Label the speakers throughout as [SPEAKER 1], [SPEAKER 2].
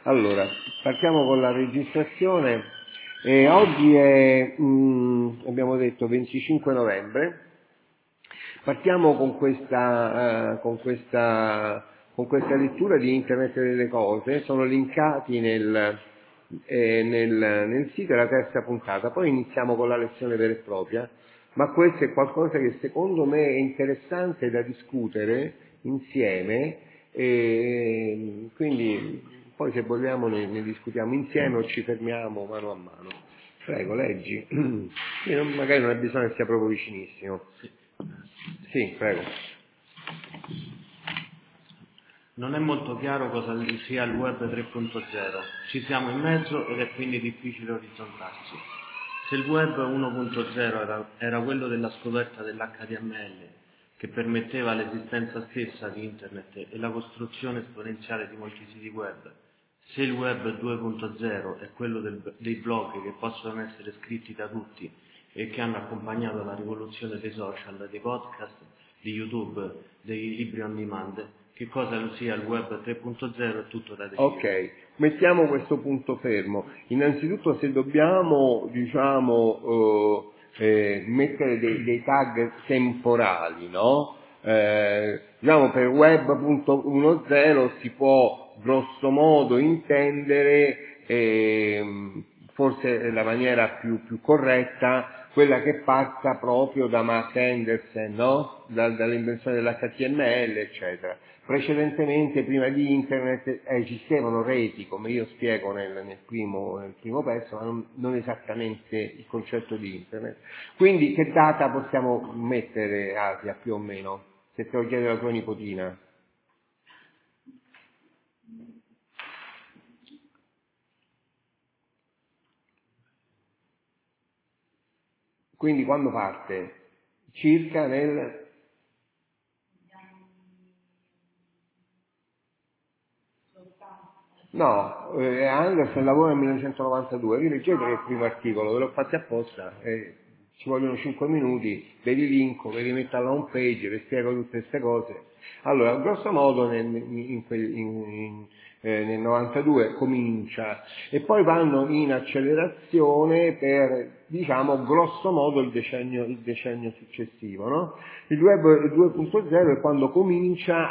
[SPEAKER 1] Allora, partiamo con la registrazione. Oggi è, abbiamo detto, 25 novembre. Partiamo con questa lettura di Internet delle cose. Sono linkati nel sito, è la terza puntata. Poi iniziamo con la lezione vera e propria. Ma questo è qualcosa che secondo me è interessante da discutere insieme, quindi poi se vogliamo ne discutiamo insieme o ci fermiamo mano a mano. Prego, leggi. Magari non è bisogno che sia proprio vicinissimo. Sì, prego.
[SPEAKER 2] Non è molto chiaro cosa sia il web 3.0. Ci siamo in mezzo ed è quindi difficile orizzontarsi. Se il web 1.0 era quello della scoperta dell'HTML, che permetteva l'esistenza stessa di Internet e la costruzione esponenziale di molti siti web, se il web 2.0 è quello dei blog che possono essere scritti da tutti e che hanno accompagnato la rivoluzione dei social, dei podcast, di YouTube, dei libri on demand, che cosa sia il web 3.0 è tutto da decidere.
[SPEAKER 1] Ok, mettiamo questo punto fermo. Innanzitutto se dobbiamo, mettere dei tag temporali, no? Per web.10 si può grosso modo intendere, forse la maniera più corretta, quella che passa proprio da Mark Anderson, no? Dall'invenzione dell'HTML, eccetera. Precedentemente, prima di Internet, esistevano reti, come io spiego nel primo pezzo, ma non esattamente il concetto di Internet. Quindi che data possiamo mettere, Asia, più o meno? Se te lo chiede la tua nipotina. Quindi quando parte? Circa nel... No, Anderson lavora nel 1992, rileggete il primo articolo, ve l'ho fatto apposta, ci vogliono 5 minuti, ve li linko, ve li metto alla home page, vi spiego tutte queste cose. Allora, grosso modo nel 92 comincia e poi vanno in accelerazione per, diciamo, grosso modo il decennio successivo, no? Il web 2.0 è quando comincia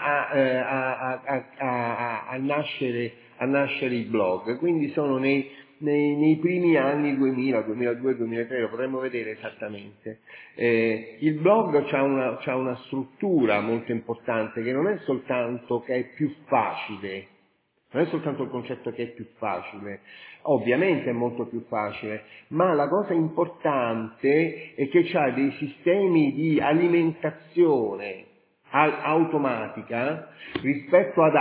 [SPEAKER 1] a nascere i blog, quindi sono nei primi anni 2000, 2002, 2003, lo potremmo vedere esattamente. Il blog c'ha una struttura molto importante che non è soltanto che è più facile, non è soltanto il concetto che è più facile, ovviamente è molto più facile, ma la cosa importante è che c'ha dei sistemi di alimentazione automatica rispetto ad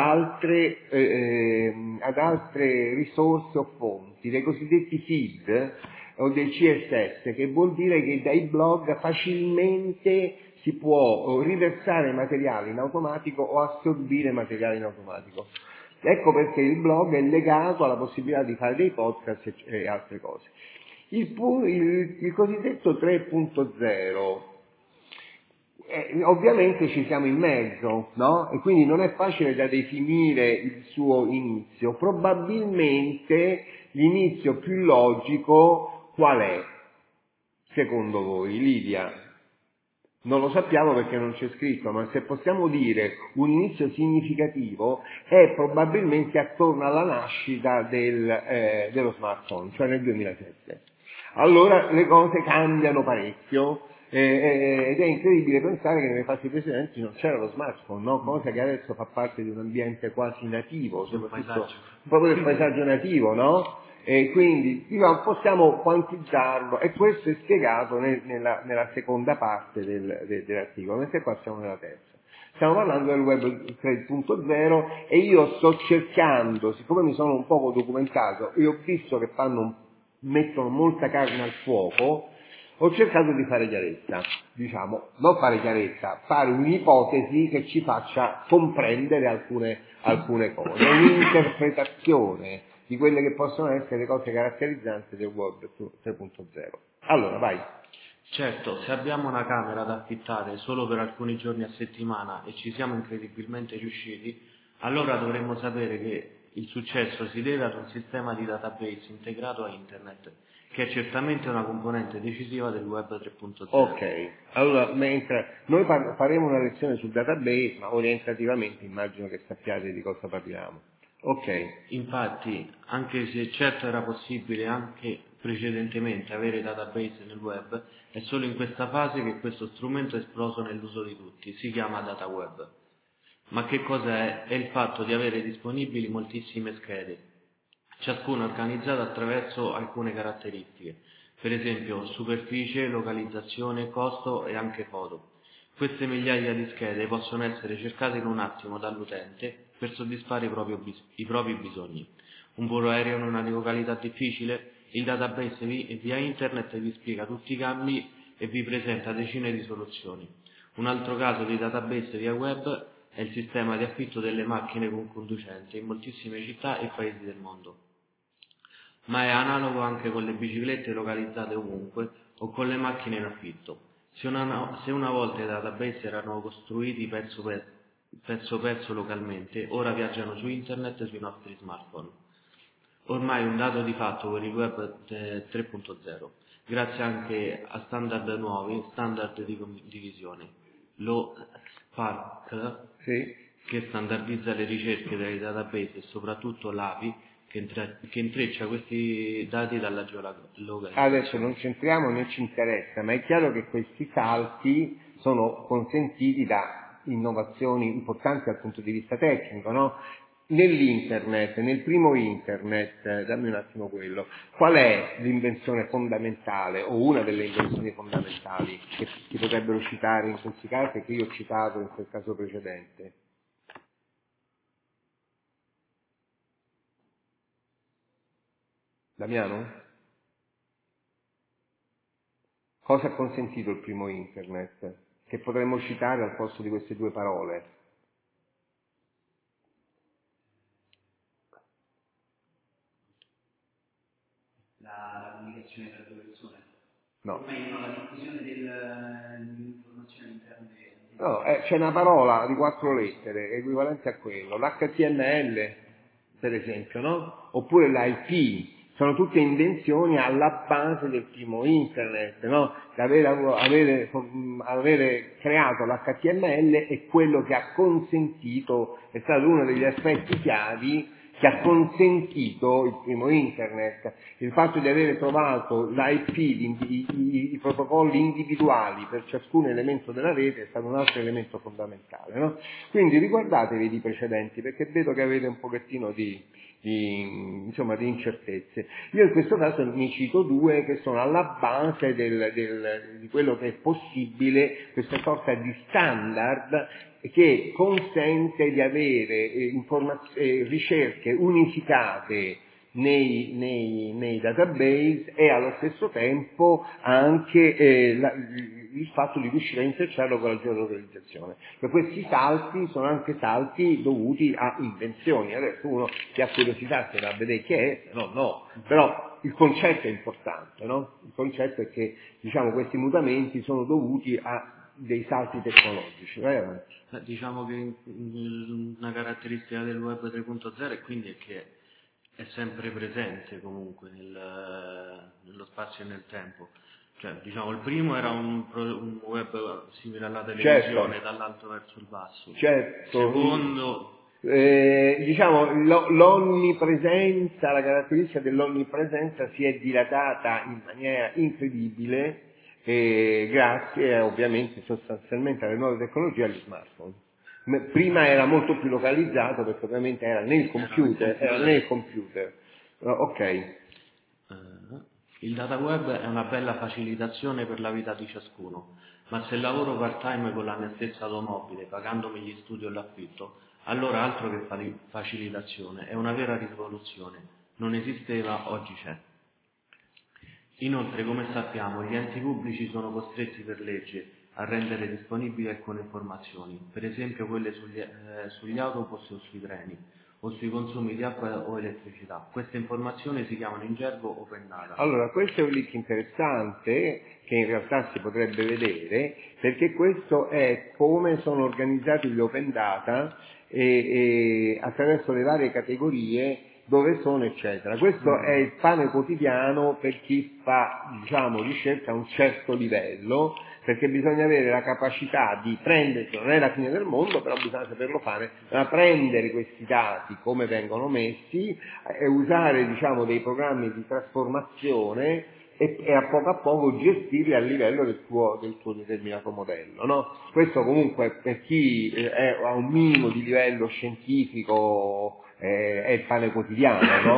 [SPEAKER 1] altre risorse o fonti, dei cosiddetti feed o dei CSS, che vuol dire che dai blog facilmente si può riversare materiale in automatico o assorbire materiale in automatico. Ecco perché il blog è legato alla possibilità di fare dei podcast e altre cose. Il cosiddetto 3.0, ovviamente ci siamo in mezzo, no? E quindi non è facile da definire il suo inizio. Probabilmente l'inizio più logico qual è? Secondo voi, Lidia? Non lo sappiamo perché non c'è scritto, ma se possiamo dire un inizio significativo è probabilmente attorno alla nascita dello smartphone, cioè nel 2007. Allora le cose cambiano parecchio ed è incredibile pensare che nelle fasi precedenti non c'era lo smartphone, no? Cosa che adesso fa parte di un ambiente quasi nativo, soprattutto proprio del paesaggio nativo, no? E quindi possiamo quantizzarlo e questo è spiegato nella seconda parte dell'articolo, mentre qua siamo nella terza. Stiamo parlando del web 3.0 e io sto cercando, siccome mi sono un poco documentato e ho visto che mettono molta carne al fuoco, ho cercato di fare chiarezza, non fare chiarezza, fare un'ipotesi che ci faccia comprendere alcune cose, un'interpretazione di quelle che possono essere le cose caratterizzanti del web 3.0. Allora, vai.
[SPEAKER 2] Certo, se abbiamo una camera da affittare solo per alcuni giorni a settimana e ci siamo incredibilmente riusciti, allora dovremmo sapere che il successo si deve ad un sistema di database integrato a Internet, che è certamente una componente decisiva del Web 3.0.
[SPEAKER 1] Ok, allora mentre noi faremo una lezione sul database, ma orientativamente immagino che sappiate di cosa parliamo. Ok.
[SPEAKER 2] Infatti, anche se certo era possibile anche precedentemente avere database nel web, è solo in questa fase che questo strumento è esploso nell'uso di tutti, si chiama data web. Ma che cosa è? È il fatto di avere disponibili moltissime schede, ciascuna organizzata attraverso alcune caratteristiche, per esempio superficie, localizzazione, costo e anche foto. Queste migliaia di schede possono essere cercate in un attimo dall'utente per soddisfare i propri bisogni. Un volo aereo in una località difficile? Il database via internet vi spiega tutti i cambi e vi presenta decine di soluzioni. Un altro caso di database via web è il sistema di affitto delle macchine con conducente in moltissime città e paesi del mondo. Ma è analogo anche con le biciclette localizzate ovunque o con le macchine in affitto. Se una volta i database erano costruiti pezzo localmente, ora viaggiano su internet sui nostri smartphone. Ormai un dato di fatto per il web 3.0, grazie anche a standard nuovi, standard di condivisione. Lo Spark,
[SPEAKER 1] Sì.
[SPEAKER 2] che standardizza le ricerche dei database e soprattutto l'API, che intreccia questi dati dalla geolocalizzazione.
[SPEAKER 1] Adesso non c'entriamo né ci interessa, ma è chiaro che questi salti sono consentiti da innovazioni importanti dal punto di vista tecnico, no? Nell'internet, nel primo internet, dammi un attimo quello, qual è l'invenzione fondamentale o una delle invenzioni fondamentali che si potrebbero citare in questi casi e che io ho citato in quel caso precedente? Damiano? Cosa ha consentito il primo internet? Che potremmo citare al posto di queste due parole?
[SPEAKER 3] La comunicazione tra due persone,
[SPEAKER 1] No.
[SPEAKER 3] o meglio la diffusione dell'informazione all'interno di
[SPEAKER 1] No, c'è una parola di 4 lettere equivalente a quello, l'HTML per esempio, no? Oppure l'IP, sono tutte invenzioni alla base del primo internet, no? Avere creato l'HTML è quello che ha consentito, è stato uno degli aspetti chiavi che ha consentito il primo internet. Il fatto di avere trovato l'IP, i protocolli individuali per ciascun elemento della rete è stato un altro elemento fondamentale, no? Quindi riguardatevi di precedenti, perché vedo che avete un pochettino di incertezze. Io in questo caso ne cito due che sono alla base di quello che è possibile, questa sorta di standard che consente di avere ricerche unificate nei database e allo stesso tempo anche il fatto di riuscire a intrecciarlo con la geolocalizzazione. Per questi salti sono anche salti dovuti a invenzioni. Adesso uno che ha curiosità se va a vedere che è, no, però il concetto è importante, no? Il concetto è che questi mutamenti sono dovuti a dei salti tecnologici. Vai avanti.
[SPEAKER 2] Diciamo che una caratteristica del web 3.0 è quindi che è sempre presente comunque nello spazio e nel tempo. Cioè, il primo era un web simile alla televisione,
[SPEAKER 1] Certo.
[SPEAKER 2] dall'alto verso il basso.
[SPEAKER 1] Certo.
[SPEAKER 2] Secondo...
[SPEAKER 1] l'onnipresenza, la caratteristica dell'onnipresenza si è dilatata in maniera incredibile grazie ovviamente sostanzialmente alle nuove tecnologie e agli smartphone. Prima era molto più localizzato perché ovviamente era nel computer. Ok.
[SPEAKER 2] Il data web è una bella facilitazione per la vita di ciascuno, ma se lavoro part-time con la mia stessa automobile, pagandomi gli studi o l'affitto, allora altro che facilitazione, è una vera rivoluzione. Non esisteva, oggi c'è. Inoltre, come sappiamo, gli enti pubblici sono costretti per legge a rendere disponibili alcune informazioni, per esempio quelle sugli autobus o sui treni, o sui consumi di acqua o elettricità. Queste informazioni si chiamano in gergo open data.
[SPEAKER 1] Allora, questo è un link interessante che in realtà si potrebbe vedere, perché questo è come sono organizzati gli open data e attraverso le varie categorie dove sono, eccetera. Questo è il pane quotidiano per chi fa, diciamo, ricerca a un certo livello, perché bisogna avere la capacità di prendere, non è la fine del mondo, però bisogna saperlo fare, da prendere questi dati come vengono messi e usare, diciamo, dei programmi di trasformazione e a poco gestirli a livello del tuo determinato modello, no? Questo comunque per chi ha un minimo di livello scientifico è il pane quotidiano, no?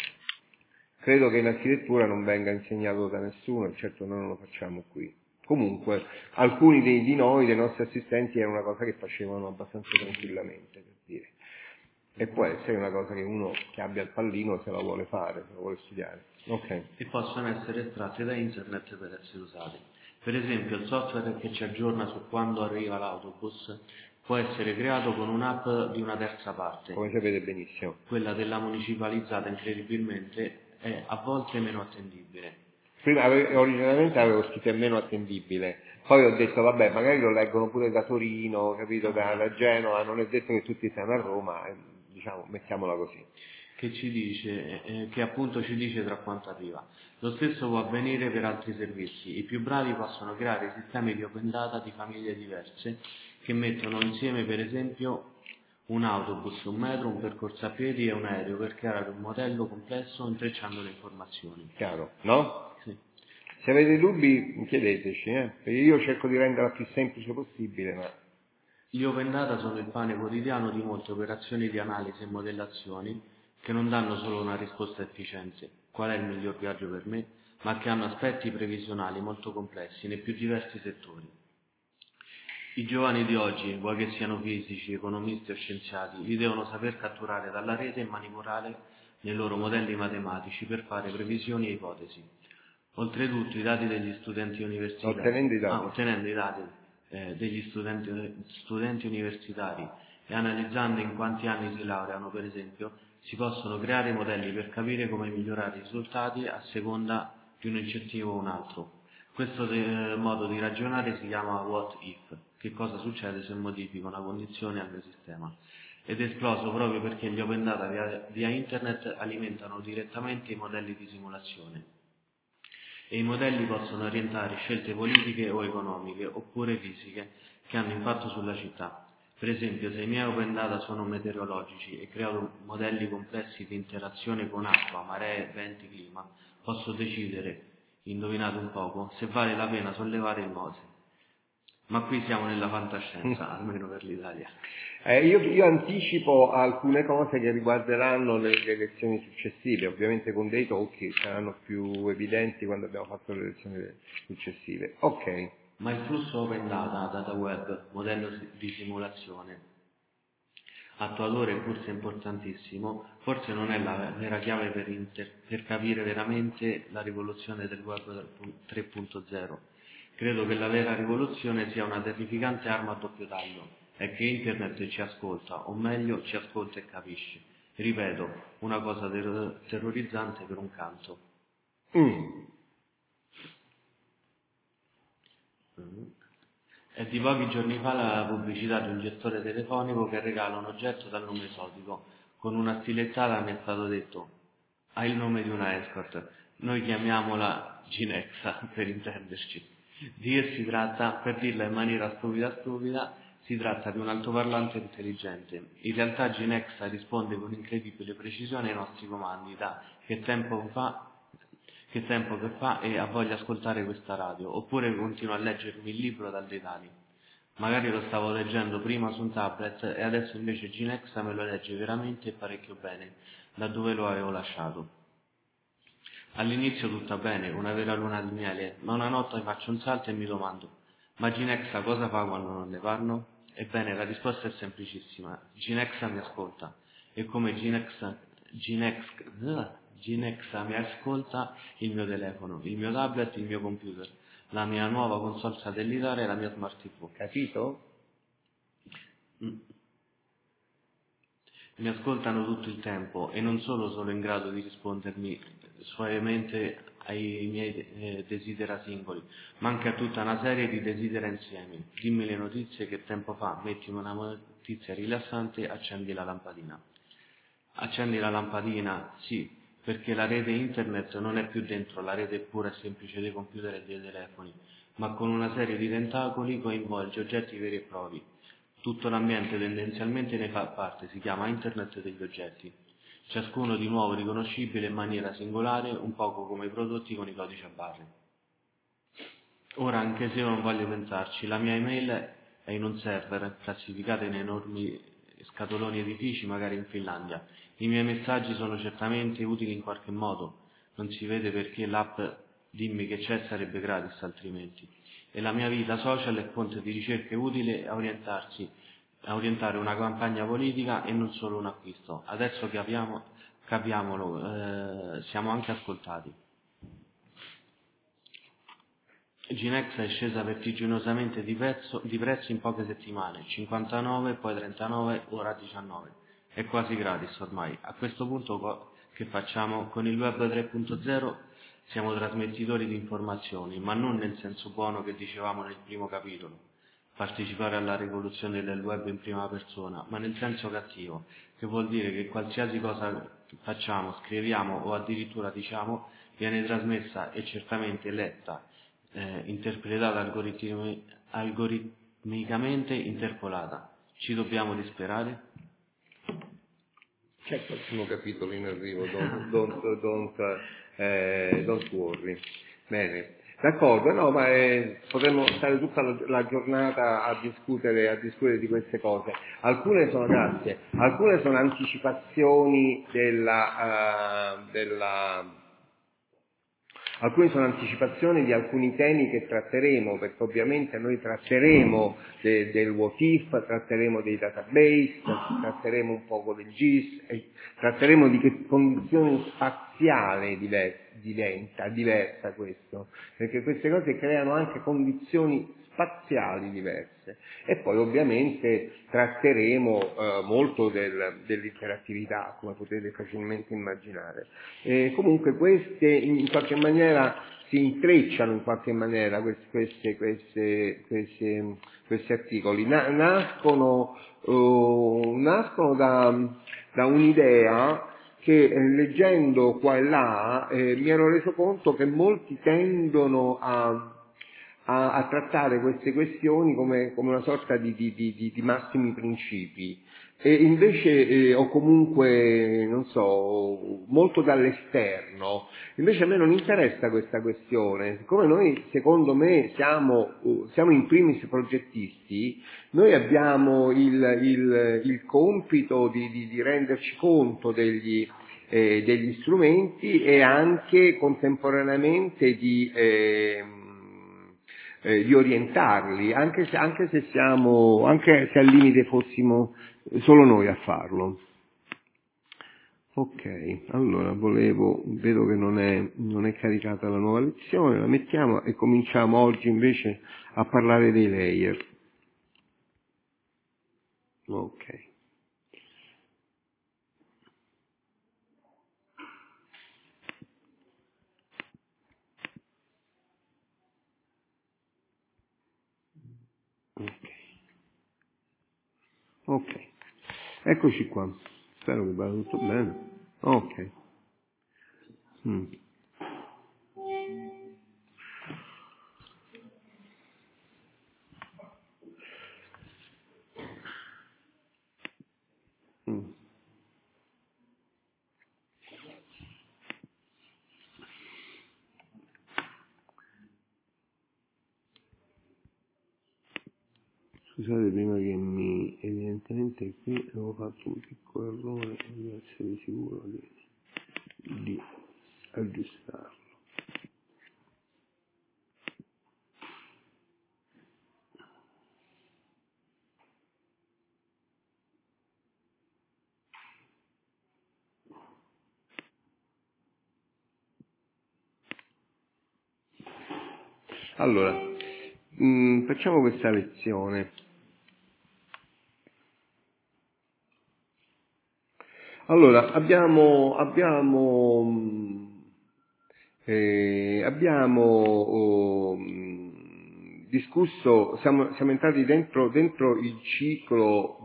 [SPEAKER 1] Credo che in architettura non venga insegnato da nessuno, e certo noi non lo facciamo qui. Comunque, alcuni di noi, dei nostri assistenti, era una cosa che facevano abbastanza tranquillamente, per dire. E può essere una cosa che uno che abbia il pallino se la vuole fare, se la vuole studiare. Okay.
[SPEAKER 2] E possono essere estratti da internet per essere usati. Per esempio, il software che ci aggiorna su quando arriva l'autobus può essere creato con un'app di una terza parte.
[SPEAKER 1] Come sapete benissimo.
[SPEAKER 2] Quella della municipalizzata, incredibilmente, è a volte meno attendibile.
[SPEAKER 1] Prima originalmente avevo scritto è meno attendibile, poi ho detto vabbè, magari lo leggono pure da Torino, capito, da Genova, non è detto che tutti siano a Roma, diciamo, mettiamola così.
[SPEAKER 2] Che ci dice, che appunto ci dice tra quanto arriva. Lo stesso può avvenire per altri servizi. I più bravi possono creare sistemi di open data di famiglie diverse che mettono insieme, per esempio, un autobus, un metro, un percorso a piedi e un aereo per creare un modello complesso intrecciando le informazioni.
[SPEAKER 1] Chiaro, no?
[SPEAKER 2] Sì.
[SPEAKER 1] Se avete dubbi chiedeteci, perché io cerco di renderla più semplice possibile, ma...
[SPEAKER 2] Gli open data sono il pane quotidiano di molte operazioni di analisi e modellazioni che non danno solo una risposta efficiente, qual è il miglior viaggio per me, ma che hanno aspetti previsionali molto complessi nei più diversi settori. I giovani di oggi, vuoi che siano fisici, economisti o scienziati, li devono saper catturare dalla rete e manipolare nei loro modelli matematici per fare previsioni e ipotesi. Oltretutto i dati degli studenti universitari, ottenendo i dati degli studenti universitari e analizzando in quanti anni si laureano, per esempio, si possono creare modelli per capire come migliorare i risultati a seconda di un incentivo o un altro. Questo modo di ragionare si chiama what if, che cosa succede se modifico una condizione al mio sistema, ed è esploso proprio perché gli open data via internet alimentano direttamente i modelli di simulazione. E i modelli possono orientare scelte politiche o economiche, oppure fisiche, che hanno impatto sulla città. Per esempio, se i miei open data sono meteorologici e creo modelli complessi di interazione con acqua, maree, venti, clima, posso decidere, indovinate un poco, se vale la pena sollevare il Mose. Ma qui siamo nella fantascienza, almeno per l'Italia.
[SPEAKER 1] Io anticipo alcune cose che riguarderanno le lezioni successive, ovviamente con dei talk che saranno più evidenti quando abbiamo fatto le lezioni successive. Ok.
[SPEAKER 2] Ma il flusso open data web, modello di simulazione, attuatore forse importantissimo, forse non è la vera chiave per capire veramente la rivoluzione del web 3.0. Credo che la vera rivoluzione sia una terrificante arma a doppio taglio, è che internet ci ascolta, o meglio ci ascolta e capisce. Ripeto, una cosa terrorizzante per un canto. È di pochi giorni fa la pubblicità di un gestore telefonico che regala un oggetto dal nome esotico. Con una stilettata mi è stato detto: ha il nome di una escort, noi chiamiamola Ginexa per intenderci. Di che si tratta? Per dirla in maniera stupida, si tratta di un altoparlante intelligente. In realtà Ginexa risponde con incredibile precisione ai nostri comandi da che tempo che fa e ha voglia di ascoltare questa radio, oppure continua a leggermi il libro dal dei tali. Magari lo stavo leggendo prima su un tablet e adesso invece Ginexa me lo legge veramente e parecchio bene, da dove lo avevo lasciato. All'inizio tutto bene, una vera luna di miele, ma una notte faccio un salto e mi domando: ma Ginexa cosa fa quando non ne parlo? Ebbene, la risposta è semplicissima: Ginexa mi ascolta, e come Ginexa mi ascolta il mio telefono, il mio tablet, il mio computer, la mia nuova console satellitare e la mia smart TV.
[SPEAKER 1] Capito?
[SPEAKER 2] mi ascoltano tutto il tempo e non sono in grado di rispondermi suavemente ai miei desidera singoli, ma anche a tutta una serie di desidera insieme. Dimmi le notizie che tempo fa, mettimi una notizia rilassante, accendi la lampadina. Accendi la lampadina, sì, perché la rete internet non è più dentro la rete pura e semplice dei computer e dei telefoni, ma con una serie di tentacoli coinvolge oggetti veri e propri. Tutto l'ambiente tendenzialmente ne fa parte, si chiama Internet degli oggetti, ciascuno di nuovo riconoscibile in maniera singolare, un poco come i prodotti con i codici a barre. Ora, anche se io non voglio pensarci, la mia email è in un server, classificata in enormi scatoloni edifici, magari in Finlandia. I miei messaggi sono certamente utili in qualche modo, non si vede perché l'app Dimmi che c'è sarebbe gratis altrimenti. E la mia vita social è fonte di ricerche utili a orientare una campagna politica e non solo un acquisto. Adesso capiamolo, siamo anche ascoltati. Ginex è scesa vertiginosamente di prezzo in poche settimane, 59, poi 39, ora 19. È quasi gratis ormai. A questo punto che facciamo? Con il web 3.0 siamo trasmettitori di informazioni, ma non nel senso buono che dicevamo nel primo capitolo, partecipare alla rivoluzione del web in prima persona, ma nel senso cattivo, che vuol dire che qualsiasi cosa facciamo, scriviamo o addirittura diciamo viene trasmessa e certamente letta, interpretata algoritmicamente interpolata. Ci dobbiamo disperare?
[SPEAKER 1] C'è il prossimo capitolo in arrivo, don't worry. Bene, d'accordo, no, ma potremmo stare tutta la giornata a discutere di queste cose. Alcune sono anticipazioni alcune sono anticipazioni di alcuni temi che tratteremo, perché ovviamente noi tratteremo del what if, tratteremo dei database, tratteremo un poco del GIS, tratteremo di che condizioni spaziali diventa diversa questo, perché queste cose creano anche condizioni spaziali diverse. E poi ovviamente tratteremo molto dell'interattività, come potete facilmente immaginare. Comunque queste in qualche maniera si intrecciano in qualche maniera questi articoli, nascono da un'idea che leggendo qua e là mi ero reso conto che molti tendono a trattare queste questioni come una sorta di massimi principi, e invece o comunque non so, molto dall'esterno. Invece a me non interessa questa questione, siccome noi secondo me siamo in primis progettisti, noi abbiamo il compito di renderci conto degli strumenti e anche contemporaneamente di orientarli, anche se al limite fossimo solo noi a farlo. Ok, allora vedo che non è caricata la nuova lezione, la mettiamo e cominciamo oggi invece a parlare dei layer. Ok. Ok, eccoci qua. Spero che vada tutto bene. Ok. Scusate prima che evidentemente qui avevo fatto un piccolo errore, voglio essere sicuro di aggiustarlo. Allora, facciamo questa lezione. Allora, abbiamo discusso, siamo entrati dentro il ciclo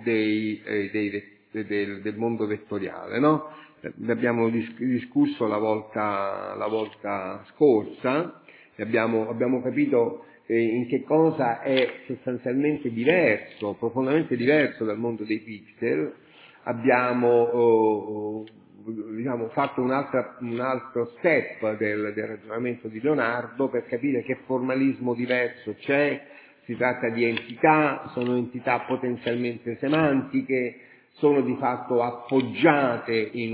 [SPEAKER 1] del mondo vettoriale, no? Ne abbiamo discusso la volta scorsa, e abbiamo capito in che cosa è sostanzialmente diverso, profondamente diverso dal mondo dei pixel. Abbiamo fatto un altro step del ragionamento di Leonardo per capire che formalismo diverso c'è. Si tratta di entità, sono entità potenzialmente semantiche, sono di fatto appoggiate in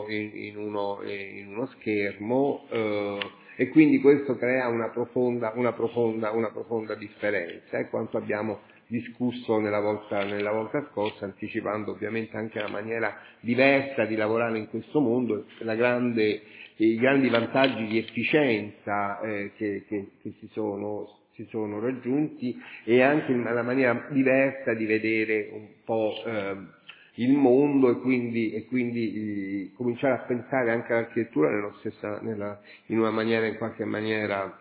[SPEAKER 1] uno schermo, e quindi questo crea una profonda differenza, quanto abbiamo discusso nella volta scorsa, anticipando ovviamente anche la maniera diversa di lavorare in questo mondo, i grandi vantaggi di efficienza che si sono raggiunti, e anche la maniera diversa di vedere un po' il mondo, e quindi cominciare a pensare anche all'architettura in una maniera, in qualche maniera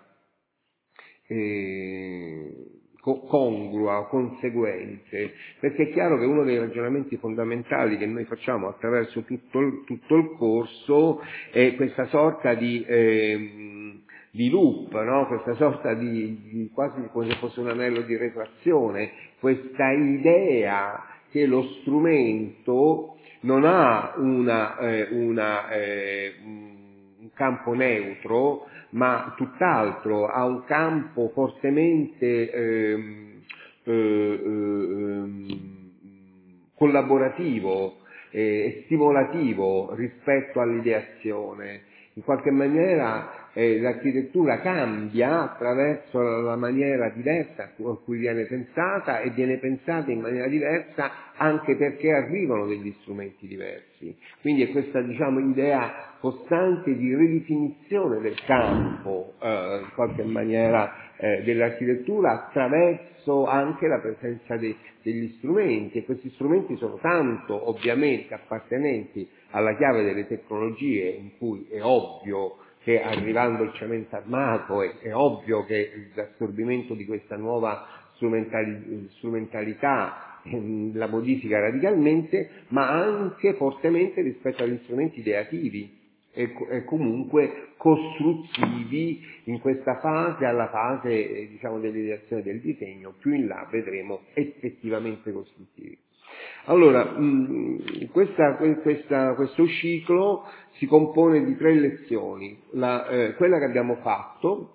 [SPEAKER 1] congrua o conseguente, perché è chiaro che uno dei ragionamenti fondamentali che noi facciamo attraverso tutto il corso è questa sorta di loop, no? Questa sorta di quasi come se fosse un anello di retroazione, questa idea che lo strumento non ha un campo neutro, ma tutt'altro, ha un campo fortemente collaborativo e stimolativo rispetto all'ideazione. In qualche maniera l'architettura cambia attraverso la maniera diversa con cui viene pensata, e viene pensata in maniera diversa anche perché arrivano degli strumenti diversi. Quindi è questa, idea costante di ridefinizione del campo, in qualche maniera, dell'architettura, attraverso anche la presenza degli strumenti, e questi strumenti sono tanto ovviamente appartenenti alla chiave delle tecnologie, in cui è ovvio che arrivando il cemento armato è ovvio che l'assorbimento di questa nuova strumentalità la modifica radicalmente, ma anche fortemente rispetto agli strumenti ideativi e comunque costruttivi in questa fase, alla fase dell'ideazione del disegno. Più in là vedremo effettivamente costruttivi. Allora, questo ciclo si compone di 3 lezioni, quella che abbiamo fatto,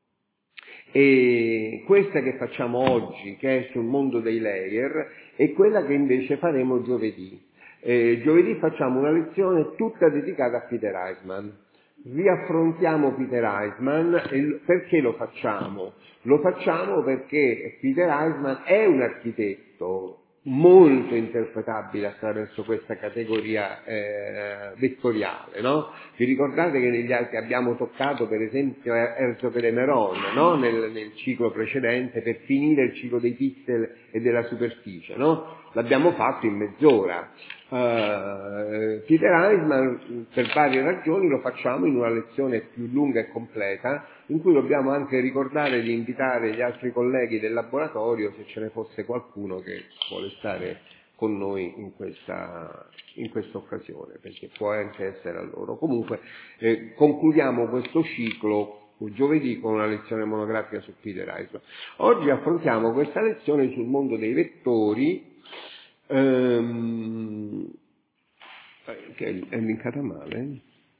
[SPEAKER 1] e questa che facciamo oggi, che è sul mondo dei layer, e quella che invece faremo giovedì. Giovedì facciamo una lezione tutta dedicata a Peter Eisman. Riaffrontiamo Peter Eisman. Perché lo facciamo? Lo facciamo perché Peter Eisman è un architetto molto interpretabile attraverso questa categoria vettoriale, no? Vi ricordate che negli altri abbiamo toccato per esempio Herzog de Meuron, no? Nel ciclo precedente, per finire il ciclo dei pixel e della superficie, no? L'abbiamo fatto in mezz'ora. Peter Eisman, per varie ragioni, lo facciamo in una lezione più lunga e completa, in cui dobbiamo anche ricordare di invitare gli altri colleghi del laboratorio, se ce ne fosse qualcuno che vuole stare con noi in questa occasione, perché può anche essere a loro. Comunque concludiamo questo ciclo giovedì con una lezione monografica su Peter Eisman. Oggi affrontiamo questa lezione sul mondo dei vettori, che è linkata male.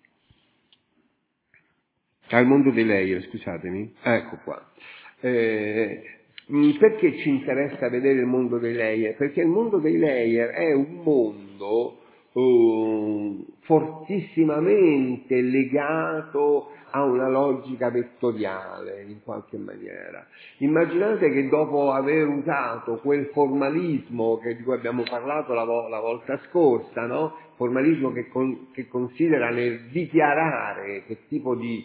[SPEAKER 1] Al mondo dei layer, scusatemi. Ecco qua. Perché ci interessa vedere il mondo dei layer? Perché il mondo dei layer è un mondo fortissimamente legato a una logica vettoriale, in qualche maniera. Immaginate che dopo aver usato quel formalismo di cui abbiamo parlato la volta scorsa, no? Formalismo che considera nel dichiarare che tipo di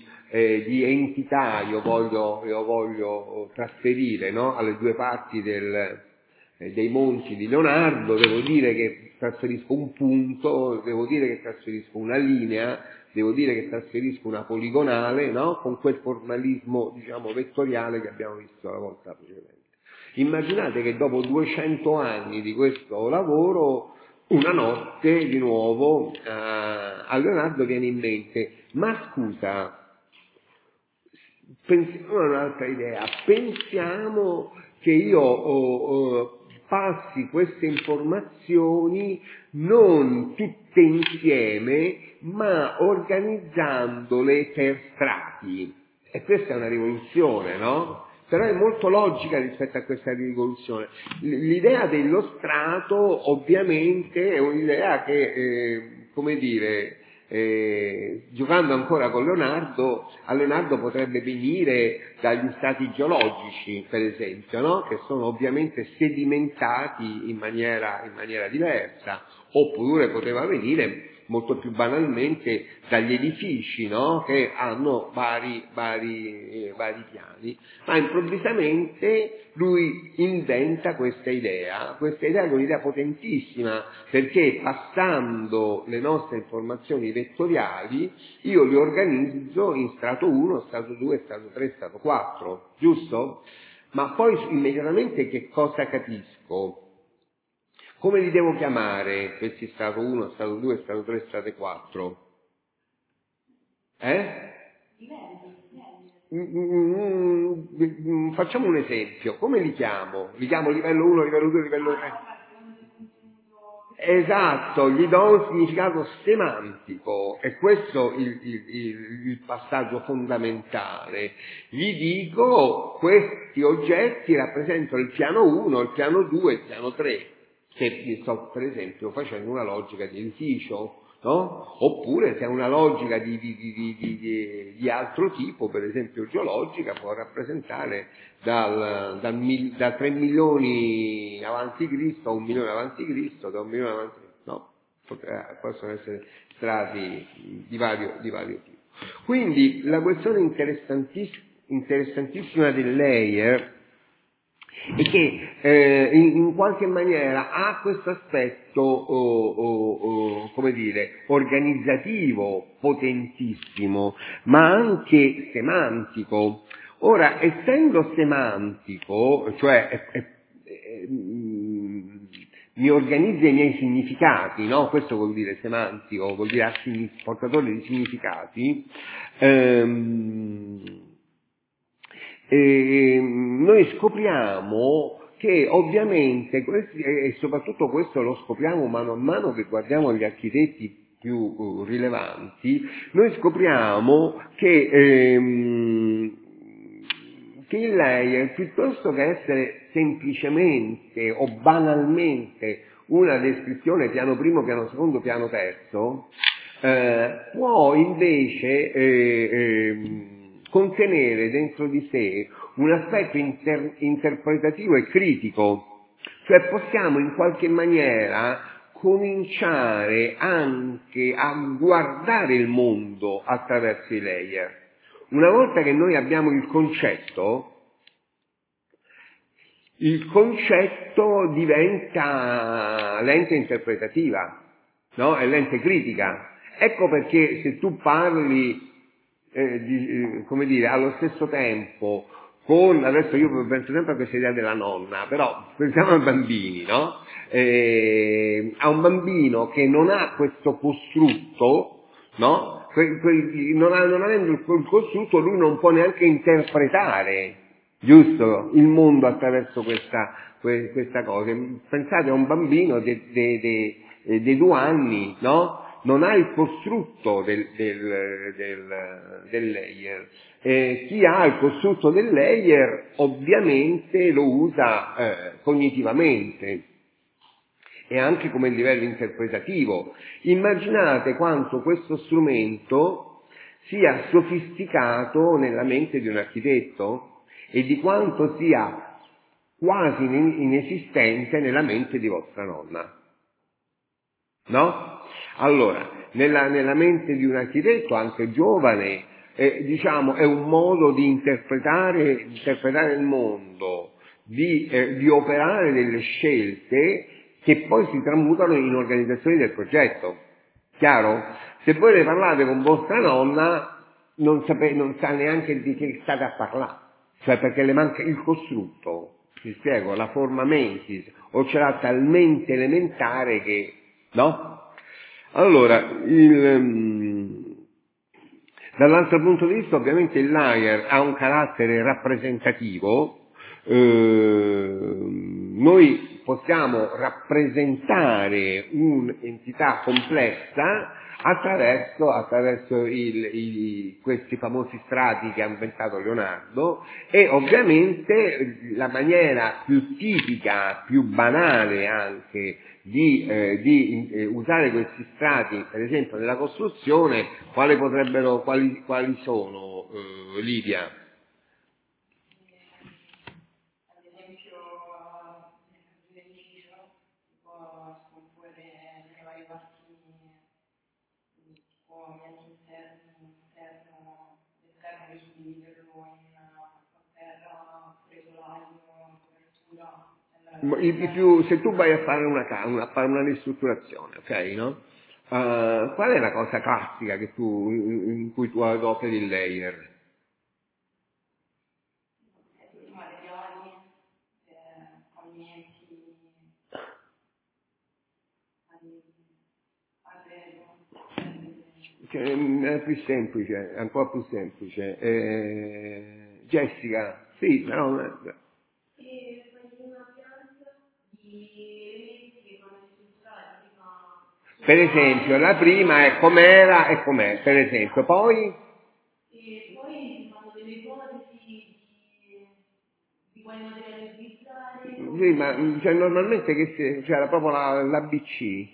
[SPEAKER 1] entità io voglio trasferire, no? Alle due parti dei monti di Leonardo, devo dire che trasferisco un punto, devo dire che trasferisco una linea, devo dire che trasferisco una poligonale, no? Con quel formalismo, diciamo, vettoriale che abbiamo visto la volta precedente. Immaginate che dopo 200 anni di questo lavoro, una notte di nuovo a Leonardo viene in mente: ma scusa, pensiamo a un'altra idea, pensiamo che io passi queste informazioni non tutte insieme, ma organizzandole per strati. E questa è una rivoluzione, no? Però è molto logica rispetto a questa rivoluzione. L'idea dello strato ovviamente è un'idea che, come dire, giocando ancora con Leonardo, a Leonardo potrebbe venire dagli stati geologici, per esempio, no? Che sono ovviamente sedimentati in maniera diversa, oppure poteva venire molto più banalmente dagli edifici, no? Che hanno vari piani, ma improvvisamente lui inventa questa idea che è un'idea potentissima, perché passando le nostre informazioni vettoriali io li organizzo in strato 1, strato 2, strato 3, strato 4, giusto? Ma poi immediatamente che cosa capisco? Come li devo chiamare questi strato 1, strato 2, strato 3, strato 4? Facciamo un esempio. Come li chiamo? Li chiamo livello 1, livello 2, livello 3? Esatto, gli do un significato semantico, e questo il passaggio fondamentale. Gli dico: questi oggetti rappresentano il piano 1, il piano 2, il piano 3. Se sto per esempio facendo una logica di edificio, no? Oppure se è una logica di altro tipo, per esempio geologica, può rappresentare da 3 milioni avanti Cristo a 1 milione avanti Cristo, da 1 milione avanti Cristo, no? Possono essere strati di vario tipo. Quindi la questione interessantissima del layer e che in qualche maniera ha questo aspetto, come dire, organizzativo potentissimo, ma anche semantico. Ora, essendo semantico, cioè mi organizza i miei significati, no? Questo vuol dire semantico, vuol dire portatore di significati. Noi scopriamo che ovviamente, e soprattutto questo lo scopriamo mano a mano che guardiamo gli architetti più rilevanti, noi scopriamo che il layer, piuttosto che essere semplicemente o banalmente una descrizione piano primo, piano secondo, piano terzo, può invece contenere dentro di sé un aspetto interpretativo e critico, cioè possiamo in qualche maniera cominciare anche a guardare il mondo attraverso i layer. Una volta che noi abbiamo il concetto diventa lente interpretativa, no? È lente critica. Ecco perché se tu parli come dire, allo stesso tempo adesso io penso sempre a questa idea della nonna, però pensiamo ai bambini, no? A un bambino che non ha questo costrutto, no? Non avendo il costrutto, lui non può neanche interpretare, giusto, il mondo attraverso questa cosa. Pensate a un bambino dei 2 anni, no? Non ha il costrutto del layer. Chi ha il costrutto del layer ovviamente lo usa cognitivamente e anche come livello interpretativo. Immaginate quanto questo strumento sia sofisticato nella mente di un architetto e di quanto sia quasi inesistente nella mente di vostra nonna. No? Allora, nella mente di un architetto, anche giovane, diciamo, è un modo di interpretare il mondo, di operare delle scelte che poi si tramutano in organizzazioni del progetto. Chiaro? Se voi ne parlate con vostra nonna, non sa neanche di che state a parlare, cioè perché le manca il costrutto, ti spiego, la forma mentis, o ce l'ha talmente elementare che, no? Allora, dall'altro punto di vista ovviamente il layer ha un carattere rappresentativo, noi possiamo rappresentare un'entità complessa attraverso questi famosi strati che ha inventato Leonardo, e ovviamente la maniera più tipica, più banale anche di usare questi strati, per esempio nella costruzione, quali sono, Lidia? Se tu vai a fare a fare una ristrutturazione, ok, no? Qual è la cosa classica in cui tu adoperi il layer? È più semplice, è ancora più semplice. Jessica, sì, però... Per esempio, la prima è com'era e com'è, per esempio, poi?
[SPEAKER 4] E poi si fanno delle ipotesi di quali materiali utilizzare.
[SPEAKER 1] Sì, ma cioè, normalmente c'era proprio l'ABC.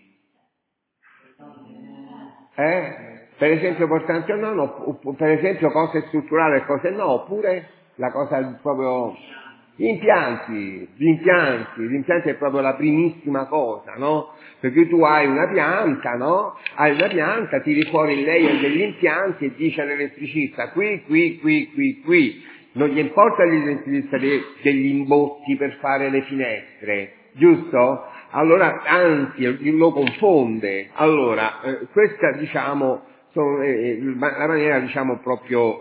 [SPEAKER 1] Per esempio portante o no, per esempio cose strutturali e cose no, oppure la cosa proprio... Gli impianti è proprio la primissima cosa, no? Perché tu hai una pianta, no? Hai una pianta, tiri fuori il layer degli impianti e dici all'elettricista qui. Non gli importa l'elettricista degli imbotti per fare le finestre, giusto? Allora, anzi, lo confonde. Allora, questa, diciamo, la maniera, diciamo, proprio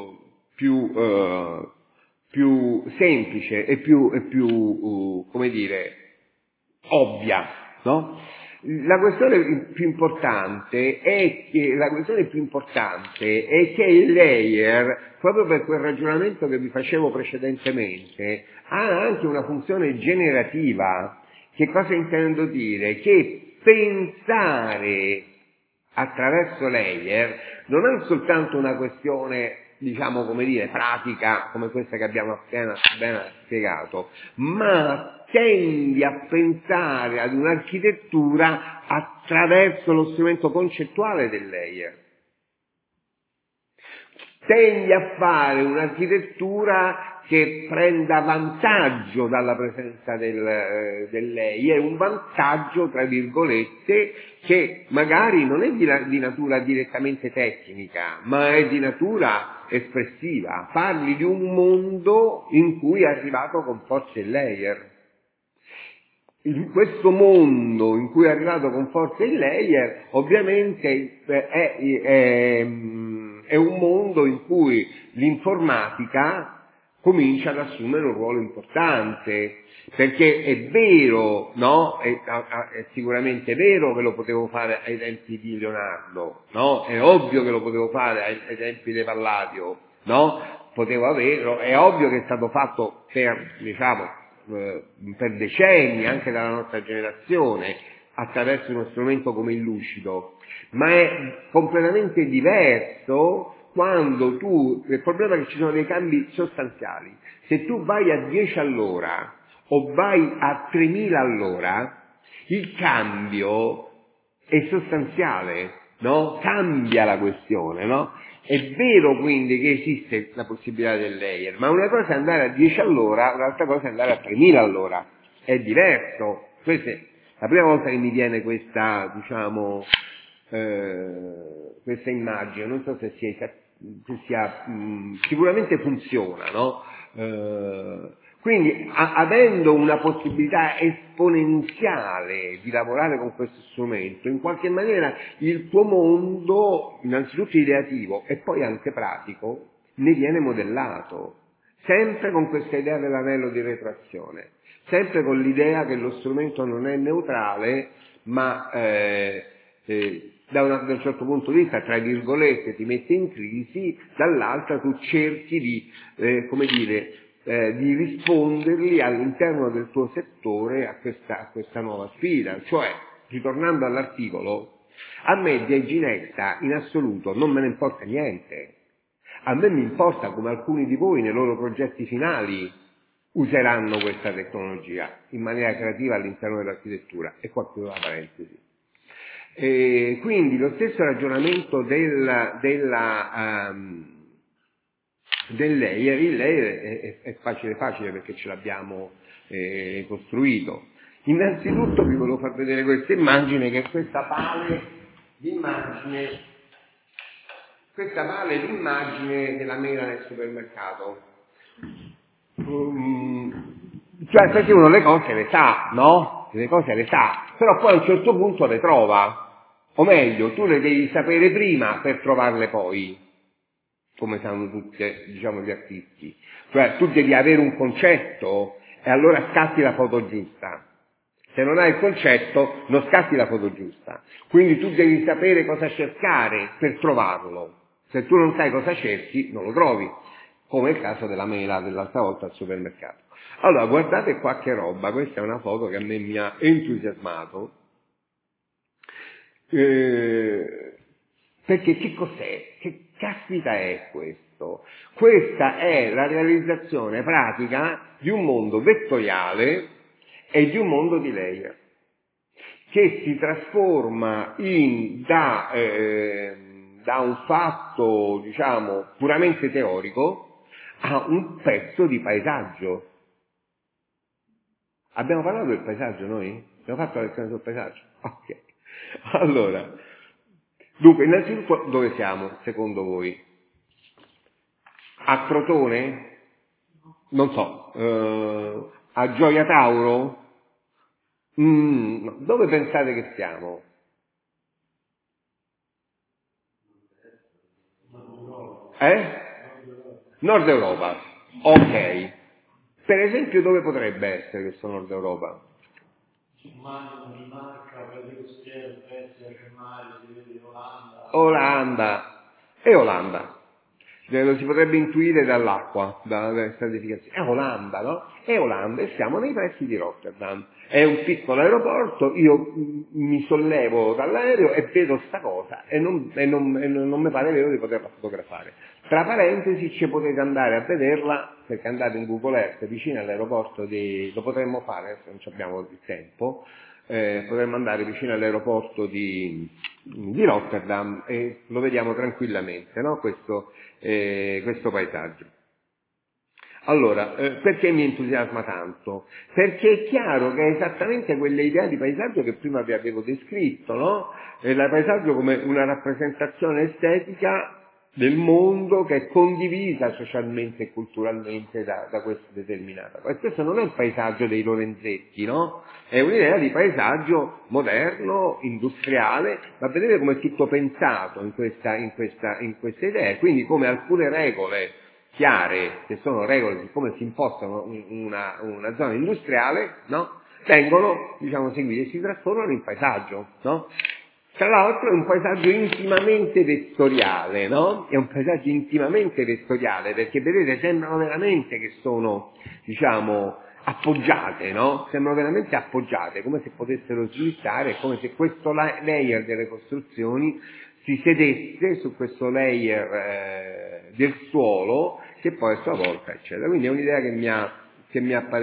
[SPEAKER 1] più semplice e più come dire, ovvia, no? La questione più importante è che il layer, proprio per quel ragionamento che vi facevo precedentemente, ha anche una funzione generativa. Che cosa intendo dire? Che pensare attraverso layer non è soltanto una questione, diciamo, come dire, pratica, come questa che abbiamo appena spiegato, ma tendi a pensare ad un'architettura attraverso lo strumento concettuale del layer. Tendi a fare un'architettura che prenda vantaggio dalla presenza del layer, un vantaggio, tra virgolette, che magari non è di natura direttamente tecnica, ma è di natura espressiva. Parli di un mondo in cui è arrivato con forza il layer. In questo mondo in cui è arrivato con forza il layer, ovviamente è un mondo in cui l'informatica comincia ad assumere un ruolo importante, perché è vero, no? È sicuramente vero che lo potevo fare ai tempi di Leonardo, no? È ovvio che lo potevo fare ai tempi di Palladio, no? Potevo averlo, è ovvio che è stato fatto per decenni, anche dalla nostra generazione, attraverso uno strumento come il lucido, ma è completamente diverso quando il problema è che ci sono dei cambi sostanziali. Se tu vai a 10 all'ora o vai a 3000 all'ora, il cambio è sostanziale, no? Cambia la questione, no? È vero quindi che esiste la possibilità del layer, ma una cosa è andare a 10 all'ora, un'altra cosa è andare a 3000 all'ora. È diverso. Questa è la prima volta che mi viene questa, diciamo, questa immagine. Non so se sia sicuramente funziona, no? Quindi, avendo una possibilità esponenziale di lavorare con questo strumento, in qualche maniera il tuo mondo, innanzitutto ideativo e poi anche pratico, ne viene modellato. Sempre con questa idea dell'anello di retroazione, sempre con l'idea che lo strumento non è neutrale, ma da un certo punto di vista, tra virgolette, ti mette in crisi, dall'altra tu cerchi di risponderli all'interno del tuo settore a questa nuova sfida. Cioè, ritornando all'articolo, a me di Ginetta in assoluto non me ne importa niente. A me mi importa come alcuni di voi nei loro progetti finali useranno questa tecnologia in maniera creativa all'interno dell'architettura. E qua chiudo la parentesi. Quindi lo stesso ragionamento del layer, il layer è facile perché ce l'abbiamo costruito. Innanzitutto vi volevo far vedere questa immagine, che è questa vale l'immagine della mela nel supermercato. Cioè, perché uno le cose le sa, no? Le cose le sa, però poi a un certo punto le trova. O meglio, tu le devi sapere prima per trovarle poi, come sanno tutti, diciamo, gli artisti. Cioè, tu devi avere un concetto e allora scatti la foto giusta. Se non hai il concetto, non scatti la foto giusta. Quindi tu devi sapere cosa cercare per trovarlo. Se tu non sai cosa cerchi, non lo trovi. Come il caso della mela dell'altra volta al supermercato. Allora, guardate qua che roba. Questa è una foto che a me mi ha entusiasmato. Perché che cos'è? Che caspita è questo? Questa è la realizzazione pratica di un mondo vettoriale e di un mondo di layer, che si trasforma da un fatto, diciamo, puramente teorico a un pezzo di paesaggio. Abbiamo parlato del paesaggio noi? Abbiamo fatto la lezione sul paesaggio? Ok. Allora, dunque, innanzitutto dove siamo, secondo voi? A Crotone? Non so. A Gioia Tauro? Dove pensate che siamo? Nord Europa. Ok. Per esempio, dove potrebbe essere questo Nord Europa? Olanda. E Olanda. Lo si potrebbe intuire dall'acqua, dalle stratificazioni. È Olanda, no? È Olanda e siamo nei pressi di Rotterdam. È un piccolo aeroporto, io mi sollevo dall'aereo e vedo sta cosa e non mi pare vero di poterla fotografare. Tra parentesi, ci potete andare a vederla, perché andate in Google Earth vicino all'aeroporto lo potremmo fare, se non abbiamo il tempo, potremmo andare vicino all'aeroporto di Rotterdam e lo vediamo tranquillamente, no? Questo paesaggio. Allora, perché mi entusiasma tanto? Perché è chiaro che è esattamente quelle idee di paesaggio che prima vi avevo descritto, no? Il paesaggio come una rappresentazione estetica del mondo che è condivisa socialmente e culturalmente da questa determinata. E questo non è il paesaggio dei Lorenzetti, no? È un'idea di paesaggio moderno, industriale, ma vedete come è tutto pensato in queste idee, quindi come alcune regole chiare, che sono regole di come si impostano una zona industriale, no? Vengono, diciamo, seguite e si trasformano in paesaggio, no? Tra l'altro è un paesaggio intimamente vettoriale, no? È un paesaggio intimamente vettoriale, perché vedete, sembrano veramente che sono, diciamo, appoggiate, no? Sembrano veramente appoggiate, come se potessero slittare, come se questo layer delle costruzioni si sedesse su questo layer del suolo, che poi a sua volta, eccetera. Quindi è un'idea che mi ha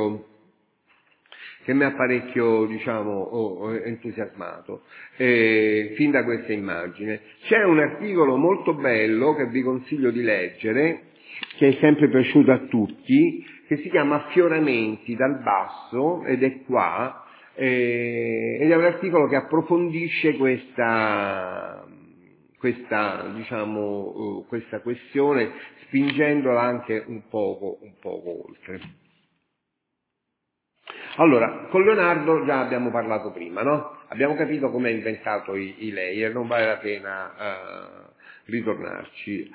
[SPEAKER 1] parecchio, diciamo, entusiasmato fin da questa immagine. C'è un articolo molto bello che vi consiglio di leggere, che è sempre piaciuto a tutti, che si chiama Affioramenti dal basso, ed è qua, ed è un articolo che approfondisce questa questione, spingendola anche un poco oltre. Allora, con Leonardo già abbiamo parlato prima, no? Abbiamo capito come ha inventato i layer, non vale la pena ritornarci.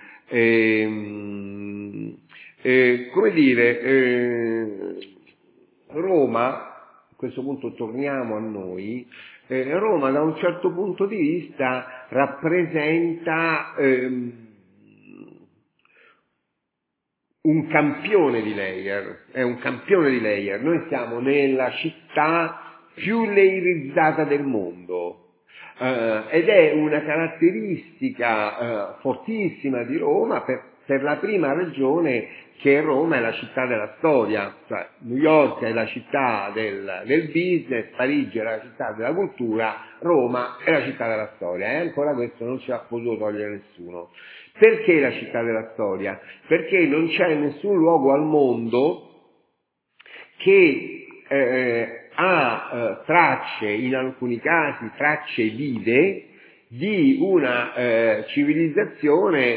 [SPEAKER 1] Come dire, Roma, a questo punto torniamo a noi, Roma da un certo punto di vista rappresenta un campione di layer, è un campione di layer. Noi siamo nella città più layerizzata del mondo. Ed è una caratteristica fortissima di Roma per la prima ragione che Roma è la città della storia, cioè New York è la città del business, Parigi è la città della cultura, Roma è la città della storia, e ancora questo non ce l'ha potuto togliere nessuno. Perché la città della storia? Perché non c'è nessun luogo al mondo che ha tracce, in alcuni casi tracce vive, di una civilizzazione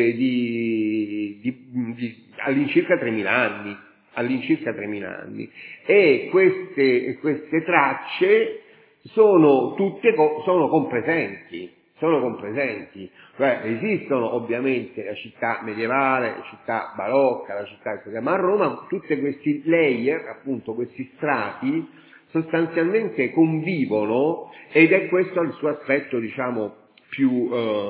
[SPEAKER 1] all'incirca 3.000 anni. All'incirca 3.000 anni. E queste tracce sono compresenti. Cioè, esistono ovviamente la città medievale, la città barocca, la città, ma a Roma tutti questi layer, appunto questi strati, sostanzialmente convivono, ed è questo il suo aspetto, diciamo, più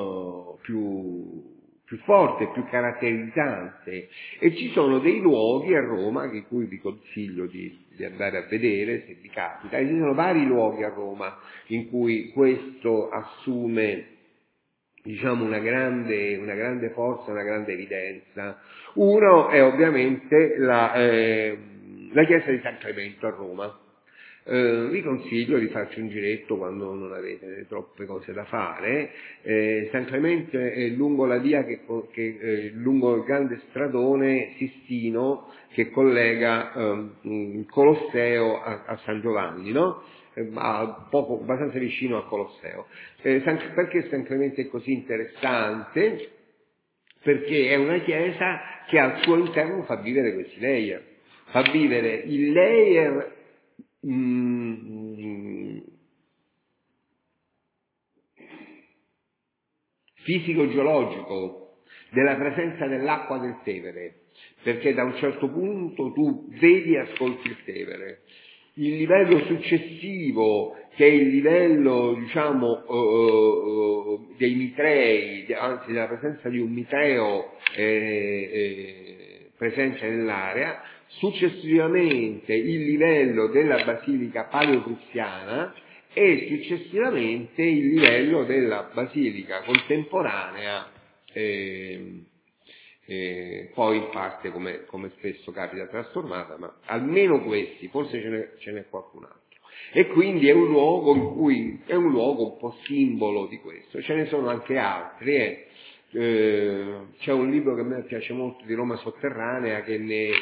[SPEAKER 1] forte, più caratterizzante. E ci sono dei luoghi a Roma, di cui vi consiglio di andare a vedere se vi capita, e ci sono vari luoghi a Roma in cui questo assume, diciamo, una grande forza, una grande evidenza. Uno è ovviamente la chiesa di San Clemente a Roma. Vi consiglio di farci un giretto quando non avete troppe cose da fare. San Clemente è lungo la via lungo il grande stradone Sistino che collega il Colosseo a San Giovanni, no? Abbastanza vicino al Colosseo. Perché San Clemente è così interessante? Perché è una chiesa che al suo interno fa vivere questi layer, fa vivere il layer fisico-geologico della presenza dell'acqua del Tevere, perché da un certo punto tu vedi e ascolti il Tevere. Il livello successivo, che è il livello, diciamo, dei mitrei, anzi della presenza di un mitreo presente nell'area, successivamente il livello della basilica paleocristiana e successivamente il livello della basilica contemporanea, poi in parte, come spesso capita, trasformata, ma almeno questi, forse ce n'è qualcun altro. E quindi è un luogo un po' simbolo di questo. Ce ne sono anche altri. C'è un libro che a me piace molto di Roma sotterranea che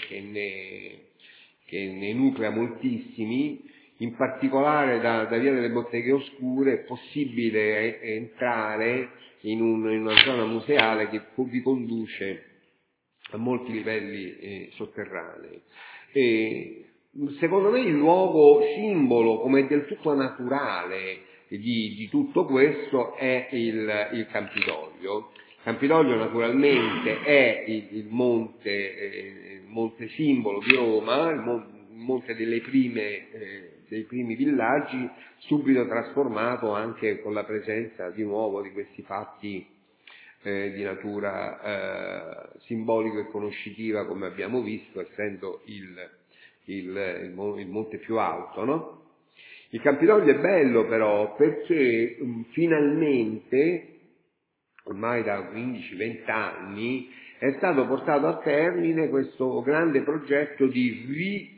[SPEAKER 1] ne nuclea moltissimi. In particolare da Via delle Botteghe Oscure è possibile entrare in una zona museale che vi conduce a molti livelli sotterranei. Secondo me il luogo simbolo, come del tutto naturale di tutto questo, è il Campidoglio. Il Campidoglio naturalmente è il monte simbolo di Roma, il monte dei primi villaggi, subito trasformato anche con la presenza di nuovo di questi fatti di natura simbolico e conoscitiva, come abbiamo visto, essendo il monte più alto, no? Il Campidoglio è bello però perché finalmente, ormai da 15-20 anni, è stato portato a termine questo grande progetto di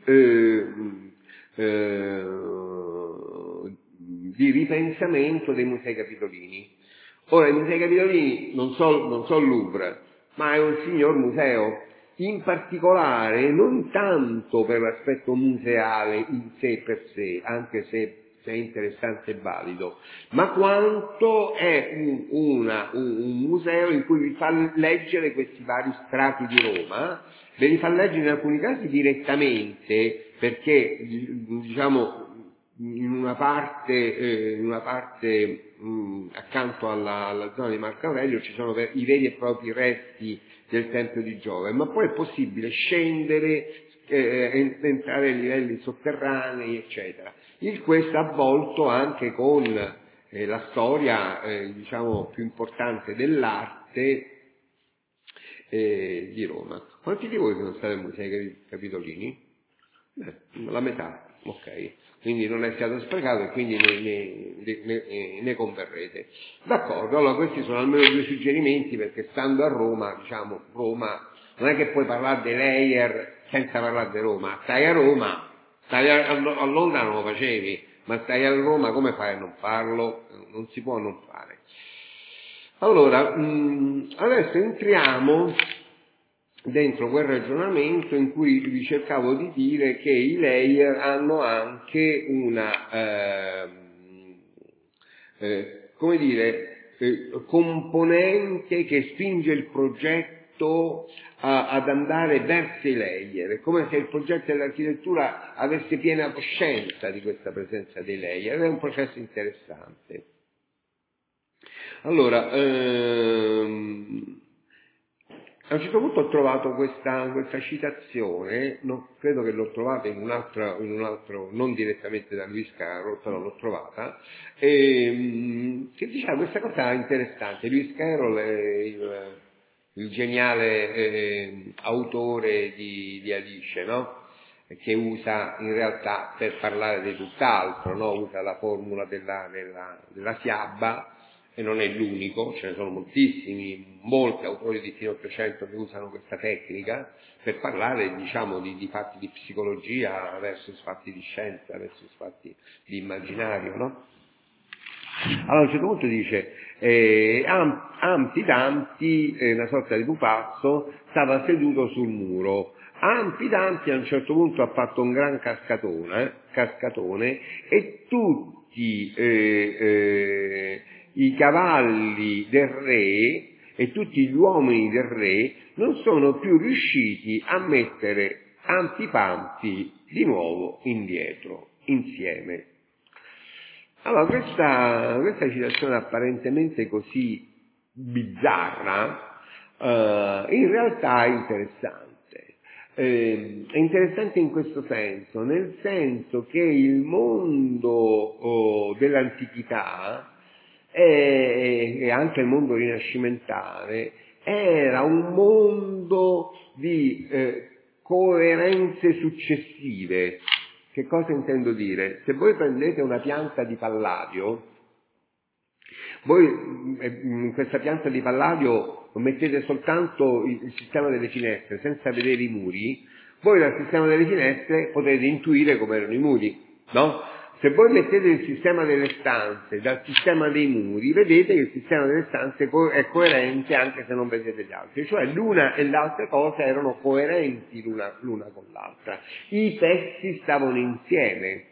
[SPEAKER 1] ripensamento dei musei capitolini. Ora, i musei capitolini non so il Louvre, ma è un signor museo, in particolare non tanto per l'aspetto museale in sé per sé, anche se è interessante e valido, ma quanto è un museo in cui vi fa leggere questi vari strati di Roma, ve li fa leggere in alcuni casi direttamente, perché diciamo in una parte accanto alla zona di Marco Aurelio ci sono i veri e propri resti del Tempio di Giove, ma poi è possibile scendere, entrare ai livelli sotterranei, eccetera. Questo avvolto anche con la storia diciamo più importante dell'arte di Roma. Quanti di voi sono stati al Museo dei Capitolini? La metà, ok. Quindi non è stato sprecato e quindi ne converrete. D'accordo, allora questi sono almeno 2 suggerimenti, perché stando a Roma, diciamo, Roma, non è che puoi parlare dei layer senza parlare di Roma. Stai a Roma, a Londra non lo facevi, ma stai a Roma, come fai a non farlo? Non si può non fare. Allora, adesso entriamo dentro quel ragionamento in cui vi cercavo di dire che i layer hanno anche una, come dire, componente che spinge il progetto ad andare verso i layer. È come se il progetto dell'architettura avesse piena coscienza di questa presenza dei layer. È un processo interessante. Allora, a un certo punto ho trovato questa citazione, credo che l'ho trovata in un altro, non direttamente da Lewis Carroll, però l'ho trovata, che diceva questa cosa interessante. Lewis Carroll è il geniale autore di Alice, no? Che usa in realtà per parlare di tutt'altro, no? Usa la formula della fiaba, e non è l'unico, ce ne sono moltissimi, molti autori di fine Ottocento che usano questa tecnica per parlare, diciamo, di fatti di psicologia versus fatti di scienza, versus fatti di immaginario, no? Allora a un certo punto dice, Ampi Dampi, una sorta di pupazzo, stava seduto sul muro. Ampi Dampi a un certo punto ha fatto un gran cascatone e tutti i cavalli del re e tutti gli uomini del re non sono più riusciti a mettere Ampi Pampi di nuovo indietro, insieme. Allora, questa citazione apparentemente così bizzarra, in realtà è interessante. È interessante in questo senso, nel senso che il mondo dell'antichità e anche il mondo rinascimentale era un mondo di coerenze successive. Che cosa intendo dire? Se voi prendete una pianta di palladio, voi in questa pianta di palladio mettete soltanto il sistema delle finestre senza vedere i muri, voi dal sistema delle finestre potete intuire come erano i muri, no? Se voi mettete il sistema delle stanze dal sistema dei muri, vedete che il sistema delle stanze è coerente anche se non vedete gli altri, cioè l'una e l'altra cosa erano coerenti l'una con l'altra. I pezzi stavano insieme.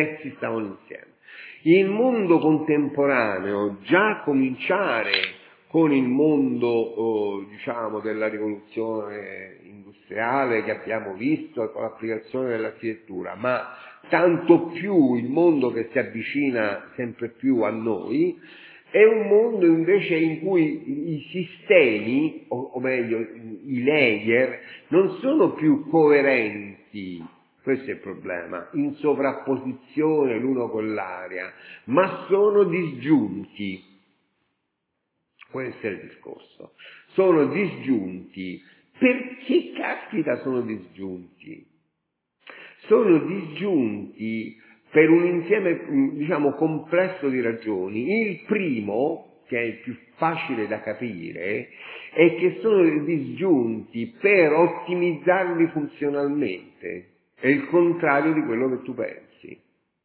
[SPEAKER 1] Il mondo contemporaneo, già cominciare con il mondo, diciamo, della rivoluzione industriale che abbiamo visto e con l'applicazione dell'architettura, ma tanto più il mondo che si avvicina sempre più a noi, è un mondo invece in cui i sistemi, o meglio i layer, non sono più coerenti, questo è il problema, in sovrapposizione l'uno con l'altra, ma sono disgiunti. Questo è il discorso. Sono disgiunti. Perché caspita sono disgiunti? Sono disgiunti per un insieme, diciamo, complesso di ragioni. Il primo, che è il più facile da capire, è che sono disgiunti per ottimizzarli funzionalmente. È il contrario di quello che tu pensi.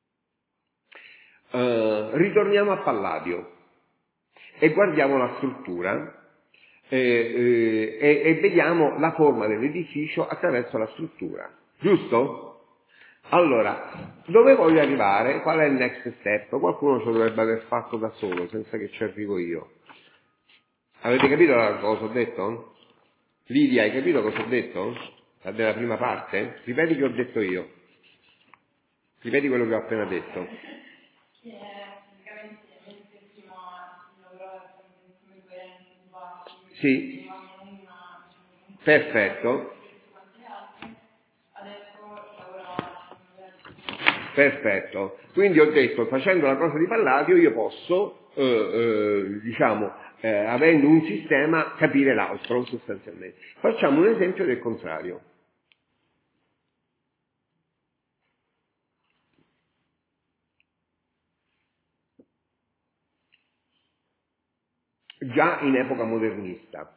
[SPEAKER 1] Ritorniamo a Palladio e guardiamo la struttura e vediamo la forma dell'edificio attraverso la struttura. Giusto? Allora, dove voglio arrivare? Qual è il next step? Qualcuno ce lo dovrebbe aver fatto da solo, senza che ci arrivo io. Avete capito cosa ho detto? Lidia, hai capito cosa ho detto? Della prima parte? Ripeti che ho detto io. Ripeti quello che ho appena detto.
[SPEAKER 4] Che praticamente mentre prima si lavorava come coerente di base,
[SPEAKER 1] Sì.
[SPEAKER 4] una
[SPEAKER 1] Perfetto.
[SPEAKER 4] quante le altre, adesso lavora
[SPEAKER 1] Perfetto. Quindi ho detto, facendo la cosa di Palladio, io posso, avendo un sistema, capire l'altro sostanzialmente. Facciamo un esempio del contrario. Già in epoca modernista.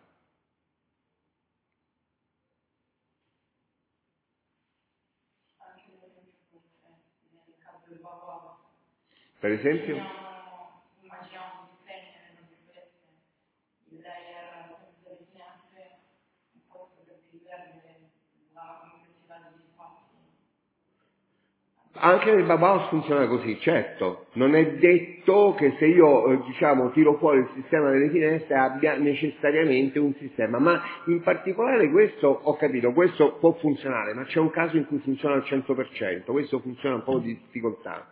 [SPEAKER 1] Per esempio?
[SPEAKER 4] Immaginiamo di prendere il layer delle finestre un po' per perdere la complessità degli spazi.
[SPEAKER 1] Anche nel Bauhaus funziona così, certo. Non è detto che se io, tiro fuori il sistema delle finestre abbia necessariamente un sistema, ma in particolare questo, ho capito, questo può funzionare, ma c'è un caso in cui funziona al 100%, questo funziona un po' di difficoltà.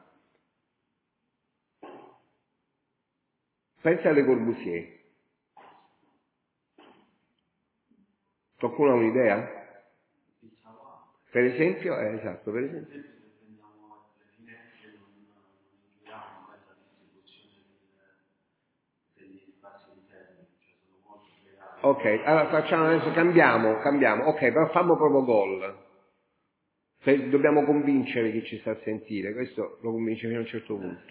[SPEAKER 1] Pensa alle Corbusier. Qualcuno ha un'idea? Per esempio? Esatto, per esempio. Ok, allora facciamo adesso, cambiamo. Ok, però fammo proprio gol. Dobbiamo convincere chi ci sta a sentire, questo lo convince fino a un certo punto.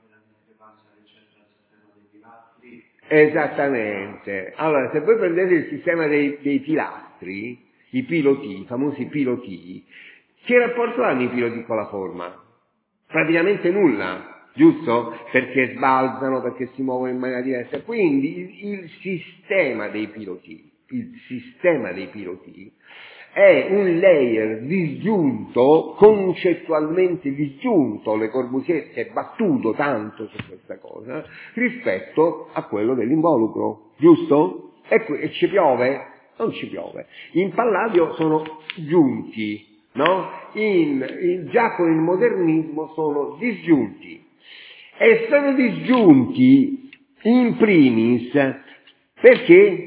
[SPEAKER 1] Esattamente. Allora, se voi prendete il sistema dei pilastri, i piloti, i famosi piloti, che rapporto hanno i piloti con la forma? Praticamente nulla, giusto? Perché sbalzano, perché si muovono in maniera diversa. Quindi il sistema dei piloti è un layer disgiunto, concettualmente disgiunto, Le Corbusier si è battuto tanto su questa cosa, rispetto a quello dell'involucro, giusto? E ci piove? Non ci piove. In Palladio sono giunti, no? Già con il modernismo sono disgiunti. E sono disgiunti in primis perché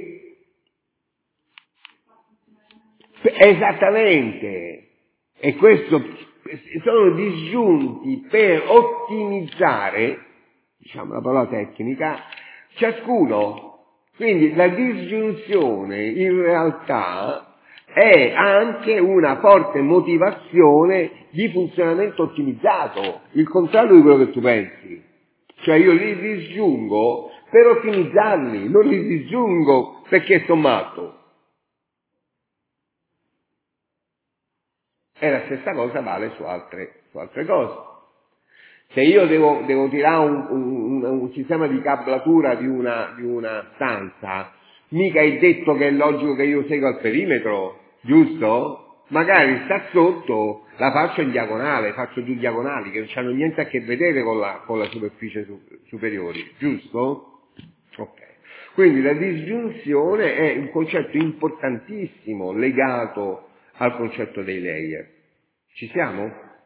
[SPEAKER 1] esattamente, e questo sono disgiunti per ottimizzare, diciamo la parola tecnica, ciascuno. Quindi la disgiunzione in realtà è anche una forte motivazione di funzionamento ottimizzato, il contrario di quello che tu pensi. Cioè io li disgiungo per ottimizzarli, non li disgiungo perché sono matto. E la stessa cosa vale su altre cose. Se io devo tirare un sistema di cablatura di una stanza, mica è detto che è logico che io segua il perimetro, giusto? Magari sta sotto, la faccio in diagonale, faccio due diagonali che non hanno niente a che vedere con la superficie superiore, giusto? Ok. Quindi la disgiunzione è un concetto importantissimo legato al concetto dei layer. Ci siamo?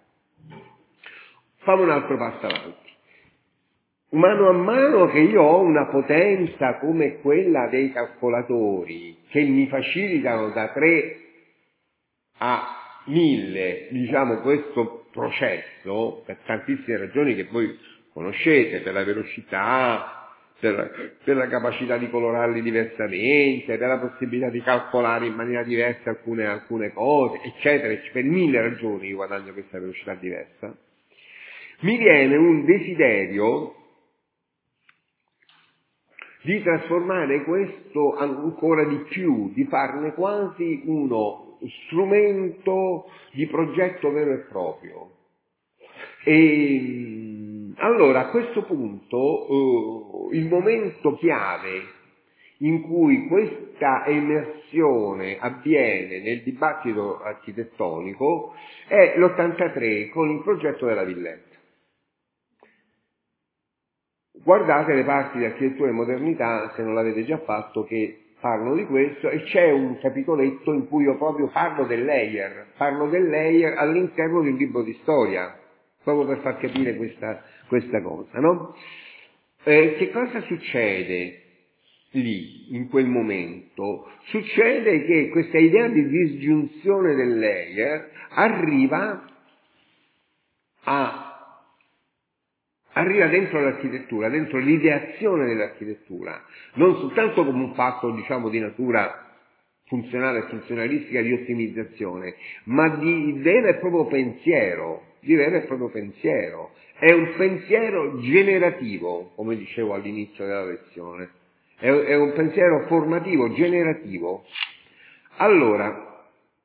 [SPEAKER 1] Fammi un altro passo avanti. Mano a mano che io ho una potenza come quella dei calcolatori, che mi facilitano da 3 a 1000, questo processo, per tantissime ragioni che voi conoscete, per la velocità, per la capacità di colorarli diversamente, per la possibilità di calcolare in maniera diversa alcune cose, eccetera, per 1000 ragioni io guadagno questa velocità diversa, mi viene un desiderio di trasformare questo ancora di più, di farne quasi uno strumento di progetto vero e proprio. E allora a questo punto il momento chiave in cui questa emersione avviene nel dibattito architettonico è l'83 con il progetto della villetta. Guardate le parti di architettura e modernità, se non l'avete già fatto, che parlano di questo, e c'è un capitoletto in cui io proprio parlo del layer all'interno di un libro di storia, proprio per far capire questa cosa, no? Che cosa succede lì, in quel momento? Succede che questa idea di disgiunzione del layer arriva dentro l'architettura, dentro l'ideazione dell'architettura, non soltanto come un fatto, diciamo, di natura funzionale e funzionalistica di ottimizzazione, ma di vero e proprio pensiero, È un pensiero generativo, come dicevo all'inizio della lezione, è un pensiero formativo, generativo. Allora,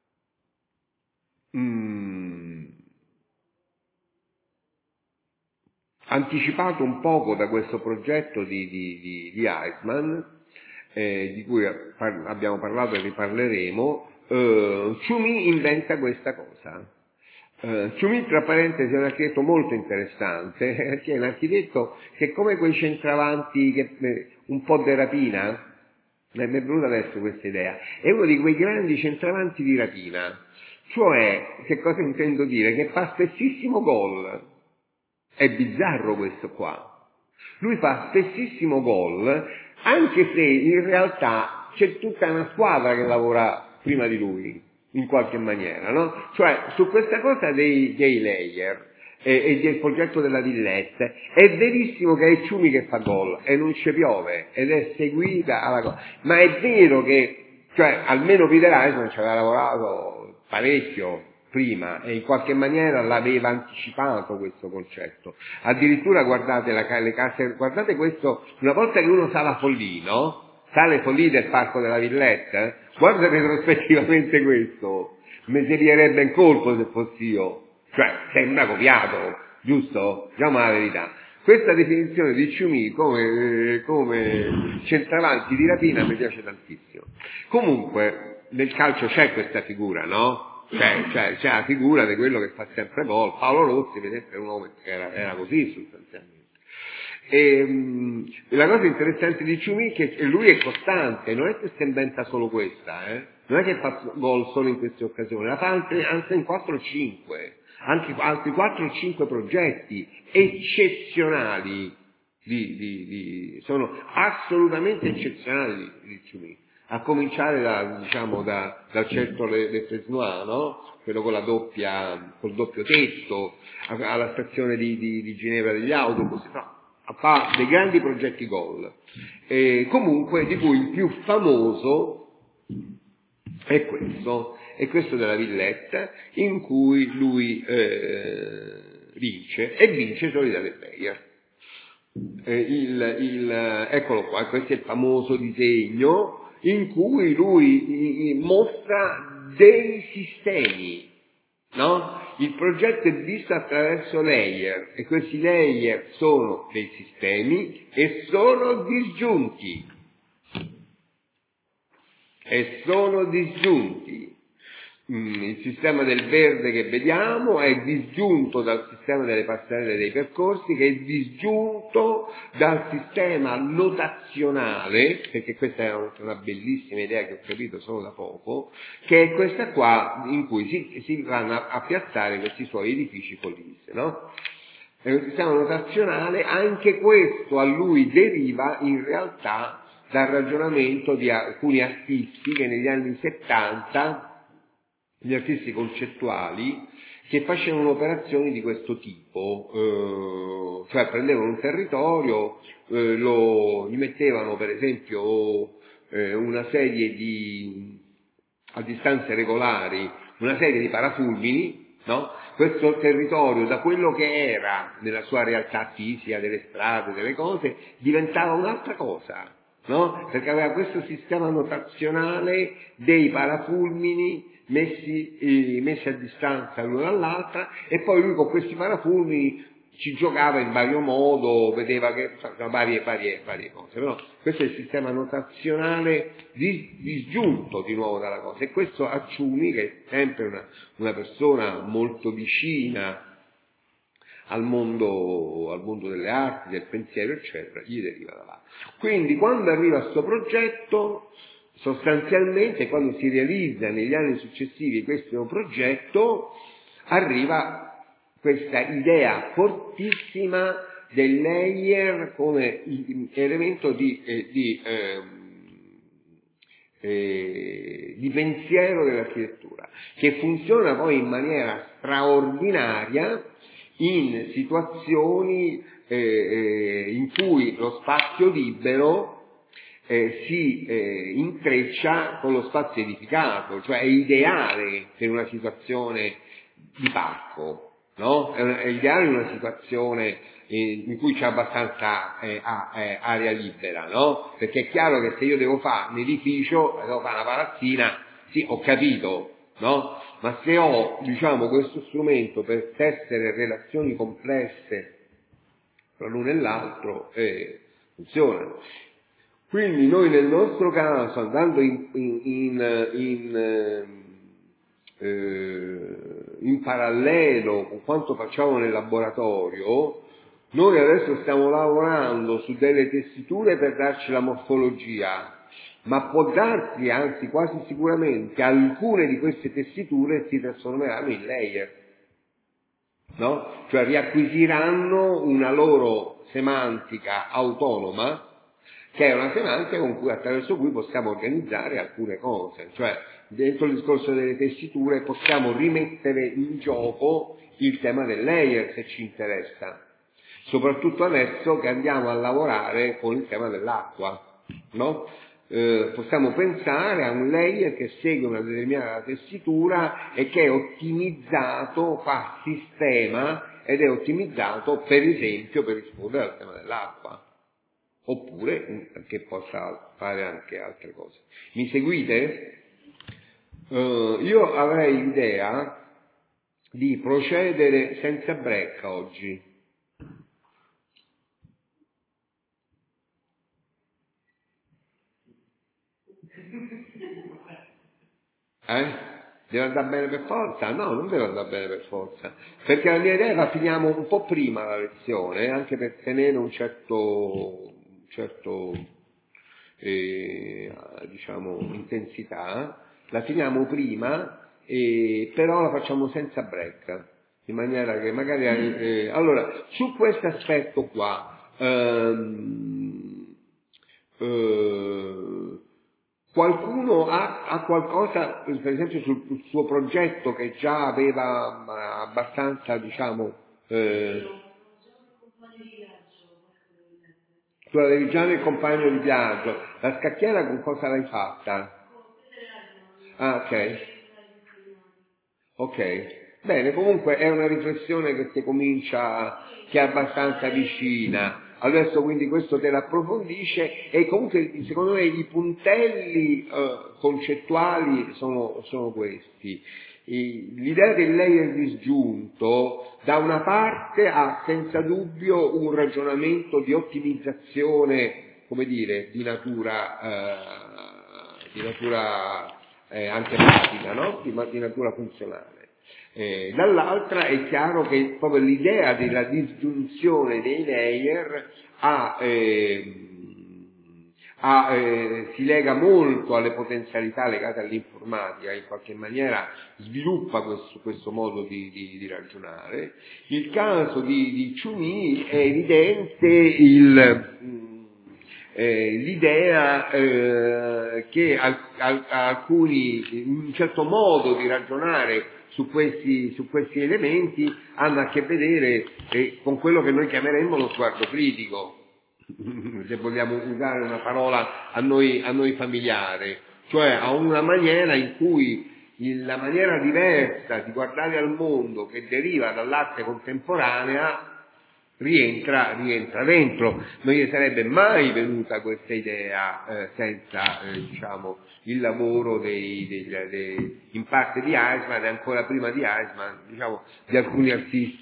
[SPEAKER 1] anticipato un poco da questo progetto di Eichmann, di cui abbiamo parlato e riparleremo, Ciumi inventa questa cosa. Ciumi, tra parentesi, è un architetto molto interessante, perché è un architetto che, come quei centravanti un po' de rapina, mi è venuta adesso questa idea, è uno di quei grandi centravanti di rapina. Cioè, che cosa intendo dire? Che fa spessissimo gol. È bizzarro questo qua. Lui fa spessissimo gol, anche se in realtà c'è tutta una squadra che lavora prima di lui, in qualche maniera, no? Cioè, su questa cosa dei layer e del progetto della villetta, è verissimo che è Ciumi che fa gol e non ci piove ed è seguita alla cosa. Ma è vero che, cioè, almeno Peter Eichmann ci aveva lavorato parecchio prima e in qualche maniera l'aveva anticipato questo concetto. Addirittura guardate le case, guardate questo, una volta che uno sa la Folie, no? Sa le Folie del Parco della Villetta, guarda retrospettivamente questo, mi si lierebbe in colpo se fossi io. Cioè, sembra copiato, giusto? Diciamo la verità. Questa definizione di Ciumi come centravanti di rapina mi piace tantissimo. Comunque, nel calcio c'è questa figura, no? C'è la figura di quello che fa sempre gol. Paolo Rossi, per esempio, è un uomo che era così sostanzialmente. E la cosa interessante di Ciumi è che lui è costante, non è che si inventa solo questa, non è che fa gol solo in queste occasioni, la fa anche in 4 o 5, anche altri 4 o 5 progetti eccezionali, sono assolutamente eccezionali di Ciumi. A cominciare dal centro Le Fresnois, no? Quello con col doppio tetto, alla stazione di Ginevra degli autobus, no? Fa dei grandi progetti gol. Comunque, di cui il più famoso è questo della Villetta, in cui lui vince Solidale Player. Eccolo qua, questo è il famoso disegno in cui lui mostra dei sistemi, no? Il progetto è visto attraverso layer e questi layer sono dei sistemi e sono disgiunti. Il sistema del verde che vediamo è disgiunto dal sistema delle passerelle dei percorsi, che è disgiunto dal sistema notazionale, perché questa è una bellissima idea che ho capito solo da poco, che è questa qua in cui si vanno a piazzare questi suoi edifici Folie, no? È un sistema notazionale, anche questo a lui deriva in realtà dal ragionamento di alcuni artisti che negli anni 70, gli artisti concettuali, che facevano operazioni di questo tipo, cioè prendevano un territorio, gli mettevano per esempio una serie a distanze regolari, una serie di parafulmini, no? Questo territorio, da quello che era nella sua realtà fisica, delle strade, delle cose, diventava un'altra cosa, no? Perché aveva questo sistema notazionale dei parafulmini messi a distanza l'uno dall'altra, e poi lui con questi parafulmini ci giocava in vario modo, vedeva che varie cose, però questo è il sistema notazionale disgiunto di nuovo dalla cosa, e questo a Ciumi, che è sempre una persona molto vicina al mondo delle arti, del pensiero, eccetera, gli deriva da là. Quindi quando arriva a questo progetto, sostanzialmente, quando si realizza negli anni successivi questo progetto, arriva questa idea fortissima del layer come elemento di pensiero dell'architettura, che funziona poi in maniera straordinaria in situazioni in cui lo spazio libero si intreccia con lo spazio edificato, cioè è ideale per una situazione di parco, no? È ideale in una situazione in cui c'è abbastanza area libera, no? Perché è chiaro che se io devo fare un edificio, devo fare una palazzina, sì, ho capito, no? Ma se ho, diciamo, questo strumento per tessere relazioni complesse tra l'uno e l'altro, funziona. Quindi noi nel nostro caso, andando in parallelo con quanto facciamo nel laboratorio, noi adesso stiamo lavorando su delle tessiture per darci la morfologia, ma può darsi, anzi quasi sicuramente, alcune di queste tessiture si trasformeranno in layer, no? Cioè riacquisiranno una loro semantica autonoma, che è una semantica attraverso cui possiamo organizzare alcune cose, cioè dentro il discorso delle tessiture possiamo rimettere in gioco il tema del layer se ci interessa, soprattutto adesso che andiamo a lavorare con il tema dell'acqua, no? Possiamo pensare a un layer che segue una determinata tessitura e che è ottimizzato, fa sistema ed è ottimizzato per esempio per rispondere al tema dell'acqua, oppure che possa fare anche altre cose. Mi seguite? Io avrei l'idea di procedere senza break oggi. Deve andare bene per forza? No, non deve andare bene per forza, perché la mia idea è che finiamo un po' prima la lezione, anche per tenere un certo diciamo intensità, la finiamo prima, però la facciamo senza break, in maniera che magari allora su questo aspetto qua qualcuno ha qualcosa, per esempio sul suo progetto che già aveva abbastanza, diciamo, tu avevi già nel compagno di viaggio, la scacchiera con cosa l'hai fatta? Ah, ok, bene, comunque è una riflessione che ti comincia, che è abbastanza vicina. Adesso quindi questo te l'approfondisce e comunque secondo me i puntelli concettuali sono questi. L'idea del layer disgiunto da una parte ha senza dubbio un ragionamento di ottimizzazione, come dire, di natura anche pratica, no? Di natura funzionale. Dall'altra è chiaro che proprio l'idea della disgiunzione dei layer si lega molto alle potenzialità legate all'informatica, in qualche maniera sviluppa questo modo di ragionare. Il caso di Ciumi è evidente l'idea che alcuni, un certo modo di ragionare su questi elementi hanno a che vedere con quello che noi chiameremmo lo sguardo critico, se vogliamo usare una parola a noi familiare, cioè a una maniera in cui la maniera diversa di guardare al mondo che deriva dall'arte contemporanea rientra dentro. Non gli sarebbe mai venuta questa idea senza diciamo il lavoro in parte di Eichmann e ancora prima di Eichmann, diciamo di alcuni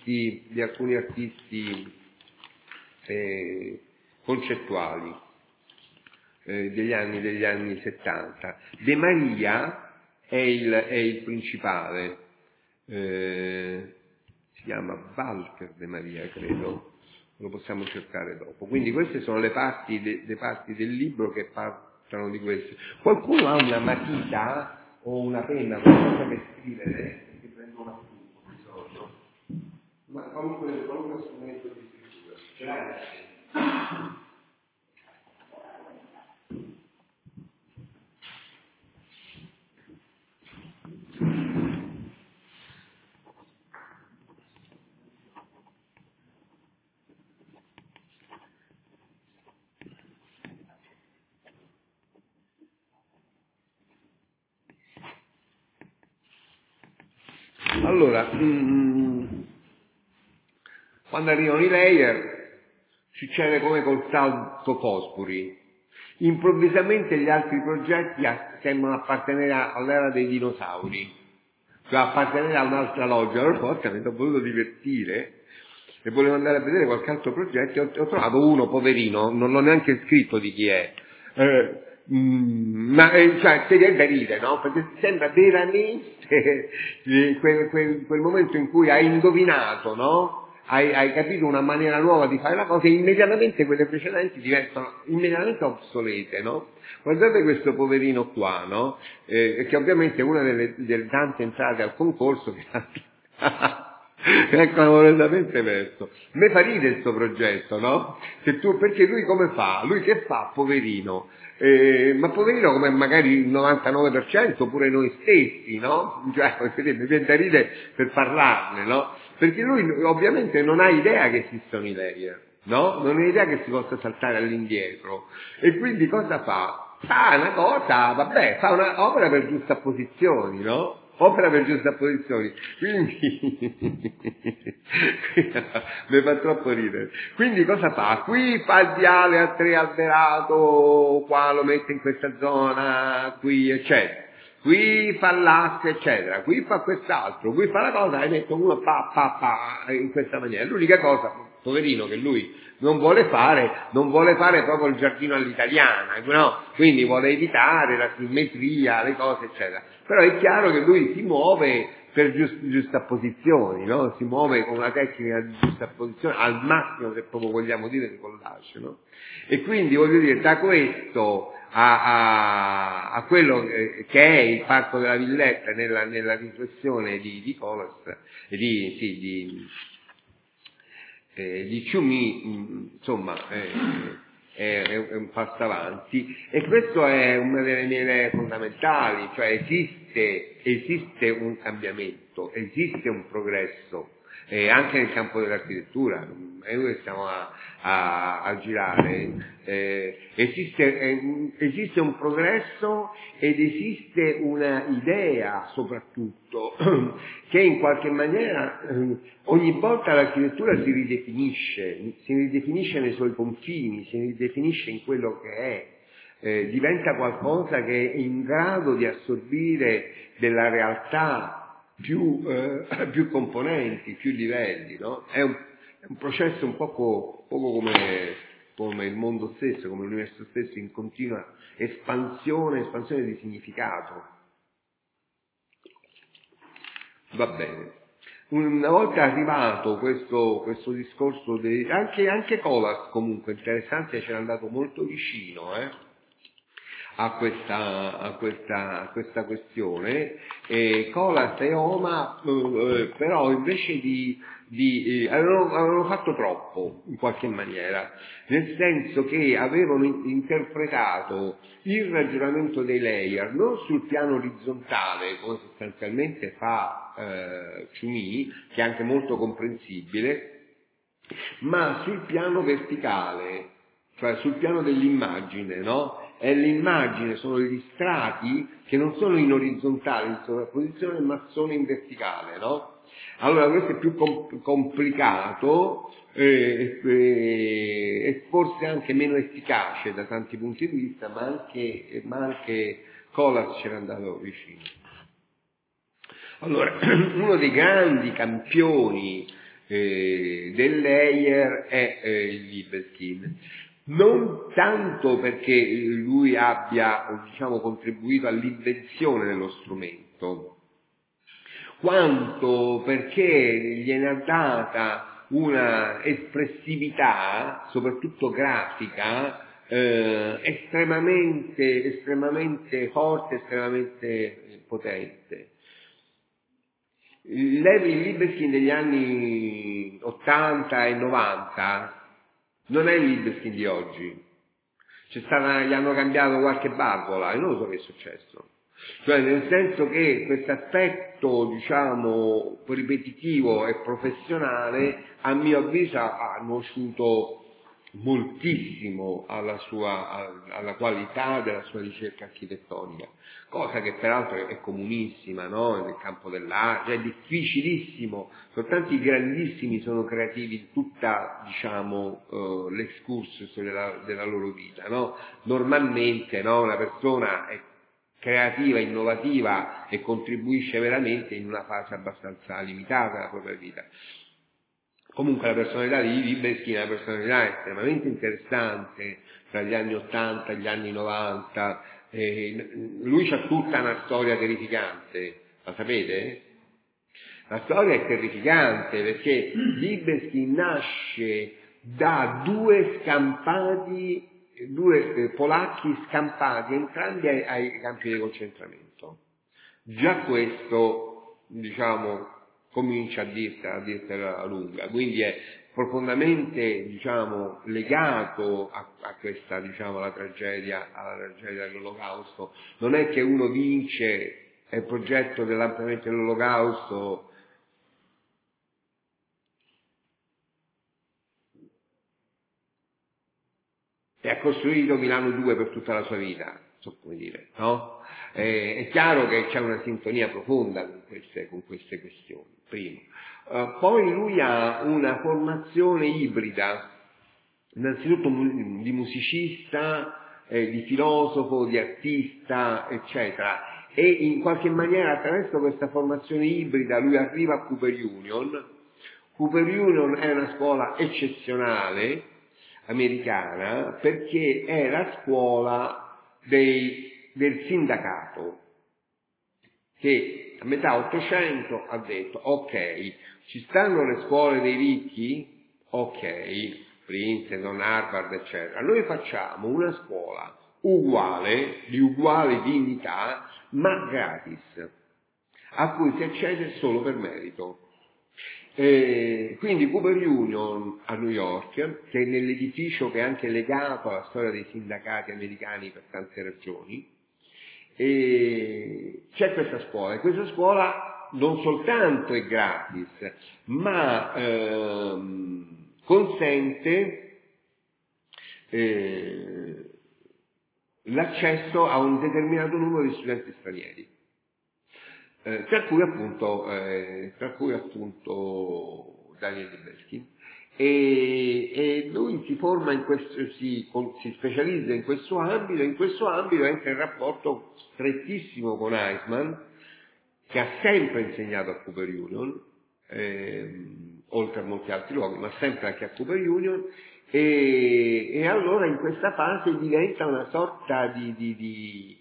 [SPEAKER 1] artisti concettuali degli anni 70. De Maria è il principale, si chiama Walter De Maria, credo, lo possiamo cercare dopo. Quindi queste sono le parti del libro che parlano di questo. Qualcuno ha una matita o una penna, qualcosa per scrivere? Che prendo un appunto di solito. Ma qualunque strumento di scrittura. Ce l'hai? Allora, quando arrivano i layer, succede come col salto Fosbury. Improvvisamente gli altri progetti sembrano appartenere all'era dei dinosauri, cioè appartenere a un'altra logica. Allora forse mi sono voluto divertire e volevo andare a vedere qualche altro progetto e ho trovato uno, poverino, non l'ho neanche scritto di chi è. Cioè, ti viene da ridere, no? Perché sembra veramente quel momento in cui hai indovinato, no? Hai capito una maniera nuova di fare la cosa e immediatamente quelle precedenti diventano immediatamente obsolete, no? Guardate questo poverino qua, no? Che ovviamente è una delle tante entrate al concorso che è clamorosamente perso. Me fa ridere questo progetto, no? Perché lui come fa? Lui che fa, poverino? Ma poverino come magari il 99%, oppure noi stessi, no? Cioè, mi viene da ridere per parlarne, no? Perché lui ovviamente non ha idea che esistono i layer, no? Non ha idea che si possa saltare all'indietro. E quindi cosa fa? Fa una cosa, vabbè, fa una opera per giustapposizioni, no? Opera per giustapposizioni, quindi mi fa troppo ridere. Quindi cosa fa? Qui fa il viale a 3 alberato, qua lo mette in questa zona, qui eccetera. Qui fa l'asse eccetera, qui fa quest'altro, qui fa la cosa e mette uno in questa maniera. L'unica cosa, poverino, che lui non vuole fare proprio il giardino all'italiana, no? Quindi vuole evitare la simmetria, le cose eccetera. Però è chiaro che lui si muove per giustapposizioni, no? Si muove con una tecnica di giustapposizione al massimo, se proprio vogliamo dire, di collage, no? E quindi voglio dire, da questo a quello che è il Parco della Villetta nella riflessione di Colas, di Ciumi, insomma, è un passo avanti, e questo è una delle mie idee fondamentali, cioè esiste un cambiamento, esiste un progresso, anche nel campo dell'architettura, è noi che stiamo a girare, esiste un progresso ed esiste una idea soprattutto che in qualche maniera ogni volta l'architettura si ridefinisce nei suoi confini, si ridefinisce in quello che è, diventa qualcosa che è in grado di assorbire della realtà più componenti, più livelli, no? È un processo un poco come il mondo stesso, come l'universo stesso, in continua espansione di significato. Va bene. Una volta arrivato questo discorso, anche Colas comunque interessante, c'era andato molto vicino, a questa questione, Colas e Oma però invece avevano fatto troppo in qualche maniera, nel senso che avevano interpretato il ragionamento dei layer non sul piano orizzontale, come sostanzialmente fa Ciumi, che è anche molto comprensibile, ma sul piano verticale, cioè sul piano dell'immagine, no? E l'immagine sono gli strati che non sono in orizzontale, in sovrapposizione, ma sono in verticale, no? Allora questo è più complicato e forse anche meno efficace da tanti punti di vista, ma anche Colas c'era andato vicino. Allora, uno dei grandi campioni del layer è Libeskind. Non tanto perché lui abbia, contribuito all'invenzione dello strumento, quanto perché gliene ha data una espressività, soprattutto grafica, estremamente forte, estremamente potente. il Libeskind degli anni 80 e 90 non è il Libeskind di oggi. Gli hanno cambiato qualche valvola e non so che è successo. Cioè, nel senso che questo aspetto, diciamo, ripetitivo e professionale, a mio avviso, ha nuociuto moltissimo alla qualità della sua ricerca architettonica, cosa che peraltro è comunissima, no? Nel campo dell'arte, è difficilissimo, soltanto i grandissimi sono creativi in tutta, diciamo, l'excursus della loro vita, no? Normalmente, no? Una persona è creativa, innovativa e contribuisce veramente in una fase abbastanza limitata della propria vita. Comunque la personalità di Libeskind è una personalità estremamente interessante tra gli anni 80 e gli anni 90. Lui c'ha tutta una storia terrificante, la sapete? La storia è terrificante perché Libeskind nasce da due polacchi scampati entrambi ai campi di concentramento. Già questo, diciamo, comincia a dirtela lunga, quindi è profondamente, diciamo, legato a questa, diciamo, alla tragedia dell'Olocausto. Non è che uno vince il progetto dell'ampliamento dell'Olocausto e ha costruito Milano 2 per tutta la sua vita, so come dire, no? È chiaro che c'è una sintonia profonda con queste questioni, primo. Poi lui ha una formazione ibrida, innanzitutto di musicista, di filosofo, di artista, eccetera, e in qualche maniera attraverso questa formazione ibrida lui arriva a Cooper Union. Cooper Union è una scuola eccezionale, americana, perché è la scuola del sindacato, che a metà Ottocento ha detto, ok, ci stanno le scuole dei ricchi, ok, Princeton, Harvard, eccetera, noi facciamo una scuola uguale, di uguale dignità, ma gratis, a cui si accede solo per merito. Quindi Cooper Union a New York, che è nell'edificio che è anche legato alla storia dei sindacati americani per tante ragioni, c'è questa scuola, e questa scuola non soltanto è gratis, ma consente l'accesso a un determinato numero di studenti stranieri. Tra cui appunto Daniel Libeskind, e lui si forma in questo, si specializza in questo ambito, e in questo ambito entra in rapporto strettissimo con Eisman, che ha sempre insegnato a Cooper Union, oltre a molti altri luoghi, ma sempre anche a Cooper Union, e allora in questa fase diventa una sorta di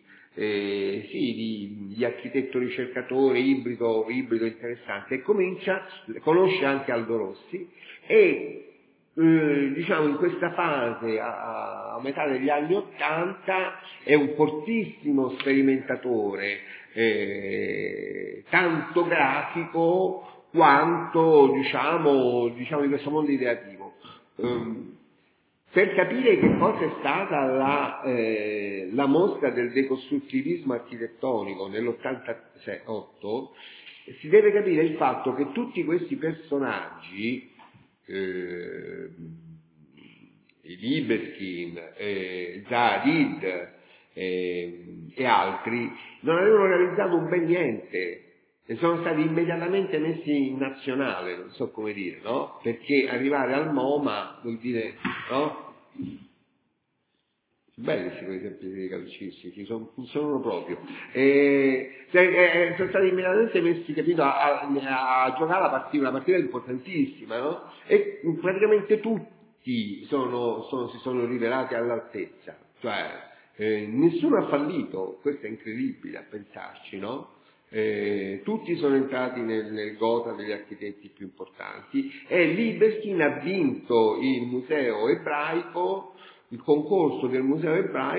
[SPEAKER 1] architetto ricercatore ibrido interessante, e conosce anche Aldo Rossi, e diciamo in questa fase a metà degli anni *80 è un fortissimo sperimentatore, tanto grafico quanto diciamo di questo mondo ideativo. Per capire che cosa è stata la mostra del decostruttivismo architettonico nell'88, si deve capire il fatto che tutti questi personaggi, Libeskind, Zaha Hadid e altri, non avevano realizzato un bel niente e sono stati immediatamente messi in nazionale, non so come dire, no? Perché arrivare al MoMA vuol dire, no? Belli questi esempi calcistici, funzionano proprio. Sono stati immediatamente messi, capito, a giocare una partita importantissima, no? E praticamente tutti si sono rivelati all'altezza, cioè nessuno ha fallito, questo è incredibile a pensarci, no? Tutti sono entrati nel gotha degli architetti più importanti, e Libeskind ha vinto il museo ebraico, il concorso del museo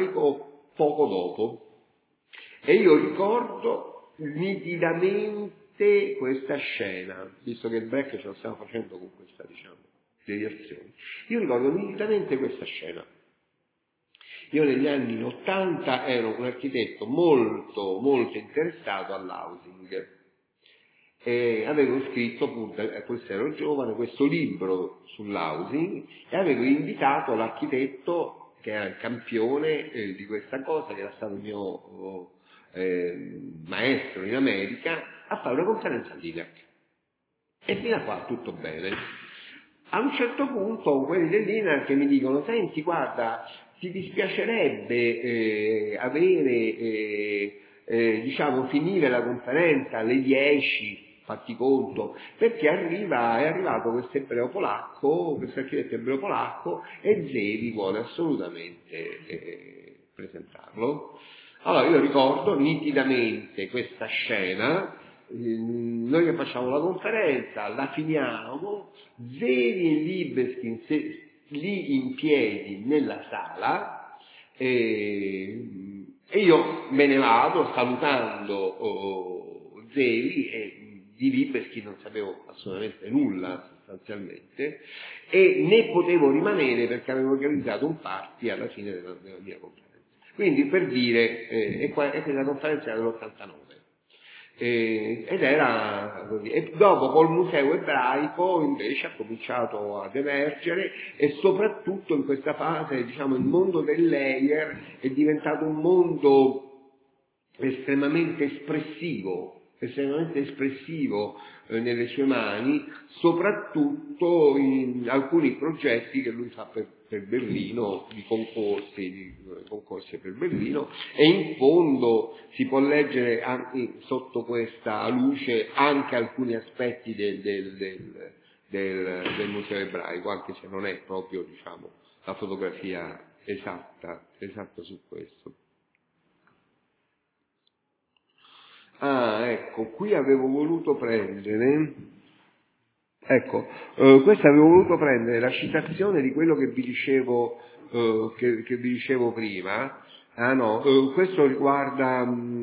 [SPEAKER 1] ebraico poco dopo, e io ricordo nitidamente nitidamente questa scena, visto che il break ce lo stiamo facendo con questa, diciamo, deviazione. Io ricordo nitidamente questa scena. Io negli anni 80 ero un architetto molto, molto interessato all'housing. E avevo scritto, appunto, questo ero giovane, questo libro sull'housing e avevo invitato l'architetto che era il campione di questa cosa, che era stato il mio maestro in America, a fare una conferenza a Lilac. E fino a qua tutto bene. A un certo punto quelli dell'Inar mi dicono: senti, guarda, ti dispiacerebbe diciamo, finire la conferenza alle 10, fatti conto, perché è arrivato questo architetto ebreo polacco, e Zevi vuole assolutamente presentarlo. Allora io ricordo nitidamente questa scena. Noi che facciamo la conferenza, la finiamo, Zevi e Libeskin lì in piedi nella sala, e io me ne vado salutando Zevi, e di Libeskin non sapevo assolutamente nulla sostanzialmente, e ne potevo rimanere perché avevo organizzato un party alla fine della mia conferenza. Quindi, per dire, e questa conferenza era dell'89. Ed era così. E dopo col museo ebraico invece ha cominciato ad emergere, e soprattutto in questa fase, diciamo, il mondo del layer è diventato un mondo estremamente espressivo nelle sue mani, soprattutto in alcuni progetti che lui fa per Berlino, di concorsi per Berlino, e in fondo si può leggere anche sotto questa luce anche alcuni aspetti del museo ebraico, anche se non è proprio, diciamo, la fotografia esatta su questo. Ecco, qui avevo voluto prendere, la citazione di quello che vi dicevo, che vi dicevo prima. Questo riguarda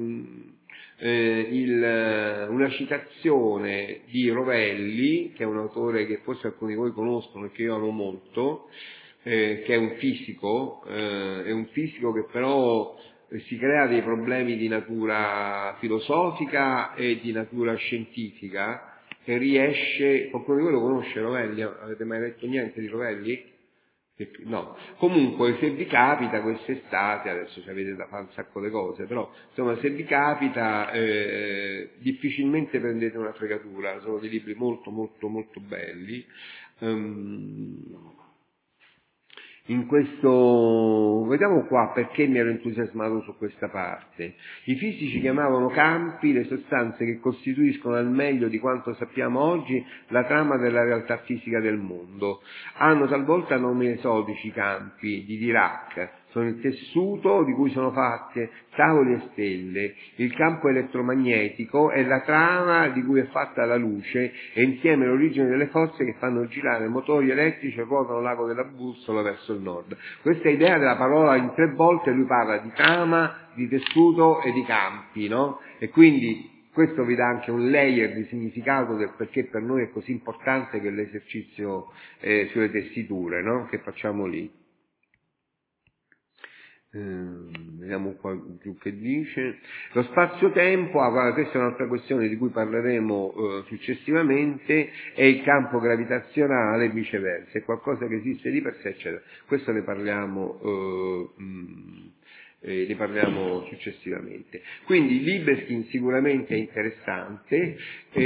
[SPEAKER 1] una citazione di Rovelli, che è un autore che forse alcuni di voi conoscono e che io amo molto, che è un fisico che però si crea dei problemi di natura filosofica e di natura scientifica, che riesce. Qualcuno di voi lo conosce Rovelli? Avete mai letto niente di Rovelli? No. Comunque, se vi capita quest'estate, adesso ci avete da fare un sacco di cose, però insomma, se vi capita, difficilmente prendete una fregatura, sono dei libri molto molto molto belli. In questo, vediamo qua perché mi ero entusiasmato su questa parte. I fisici chiamavano campi le sostanze che costituiscono al meglio di quanto sappiamo oggi la trama della realtà fisica del mondo. Hanno talvolta nomi esotici campi, di Dirac, sono il tessuto di cui sono fatte tavoli e stelle, il campo elettromagnetico è la trama di cui è fatta la luce, e insieme l'origine delle forze che fanno girare motori elettrici e ruotano l'ago della bussola verso il nord. Questa idea della parola, in 3 volte lui parla di trama, di tessuto e di campi, no? E quindi questo vi dà anche un layer di significato del perché per noi è così importante quell'esercizio sulle tessiture, no? Che facciamo lì. Vediamo qua giù che dice. Lo spazio-tempo, questa è un'altra questione di cui parleremo successivamente, è il campo gravitazionale e viceversa, è qualcosa che esiste di per sé, eccetera. Questo ne parliamo successivamente. Quindi Libeskin sicuramente è interessante.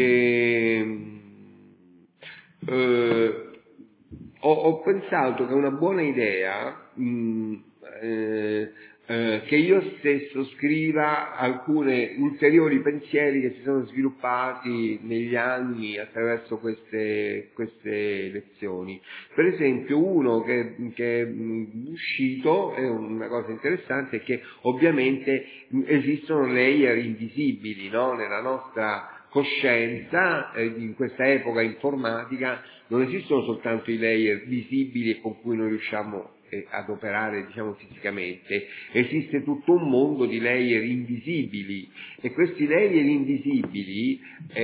[SPEAKER 1] Ho pensato che è una buona idea che io stesso scriva alcuni ulteriori pensieri che si sono sviluppati negli anni attraverso queste lezioni. Per esempio, uno che è uscito, è una cosa interessante, è che ovviamente esistono layer invisibili, no? Nella nostra coscienza, in questa epoca informatica, non esistono soltanto i layer visibili e con cui noi riusciamo ad operare, diciamo, fisicamente, esiste tutto un mondo di layer invisibili, e questi layer invisibili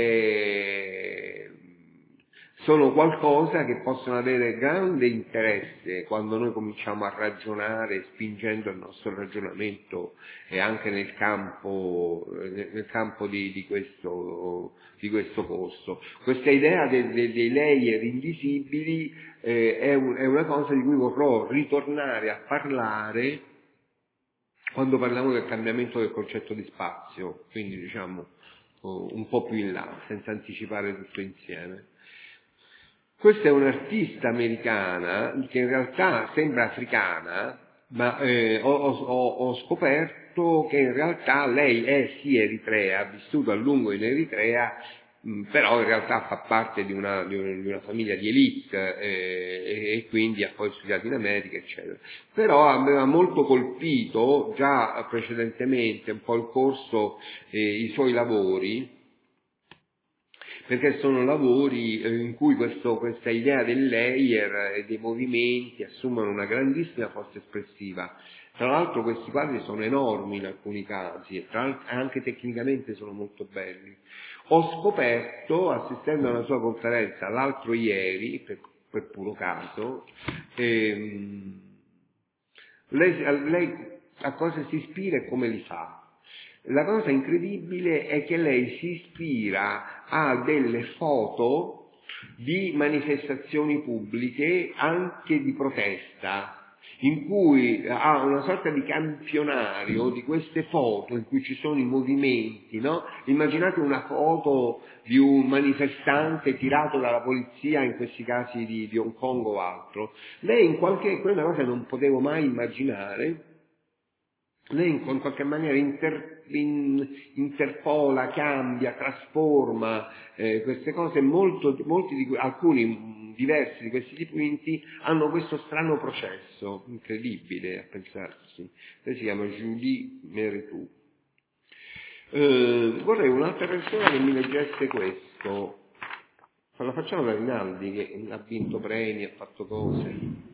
[SPEAKER 1] sono qualcosa che possono avere grande interesse quando noi cominciamo a ragionare, spingendo il nostro ragionamento e anche nel campo di questo corso. Questa idea dei layer invisibili è una cosa di cui vorrò ritornare a parlare quando parliamo del cambiamento del concetto di spazio, quindi diciamo un po' più in là, senza anticipare tutto insieme. Questa è un'artista americana che in realtà sembra africana, ma ho scoperto che in realtà lei è sì eritrea, ha vissuto a lungo in Eritrea, però in realtà fa parte di una famiglia di elite e quindi ha poi studiato in America, eccetera. Però aveva molto colpito già precedentemente un po' il corso, i suoi lavori, perché sono lavori in cui questa idea del layer e dei movimenti assumono una grandissima forza espressiva. Tra l'altro questi quadri sono enormi in alcuni casi e anche tecnicamente sono molto belli. Ho scoperto, assistendo a una sua conferenza l'altro ieri, per puro caso, lei a cosa si ispira e come li fa. La cosa incredibile è che lei si ispira a delle foto di manifestazioni pubbliche, anche di protesta, in cui ha una sorta di campionario di queste foto in cui ci sono i movimenti, no? Immaginate una foto di un manifestante tirato dalla polizia, in questi casi di Hong Kong o altro. Lei quella è una cosa che non potevo mai immaginare. Lei in qualche maniera interpola, cambia, trasforma queste cose, alcuni diversi di questi dipinti hanno questo strano processo, incredibile a pensarsi. Lei si chiama Julie Meritou. Vorrei un'altra persona che mi leggesse questo. La facciamo da Rinaldi, che ha vinto premi, ha fatto cose.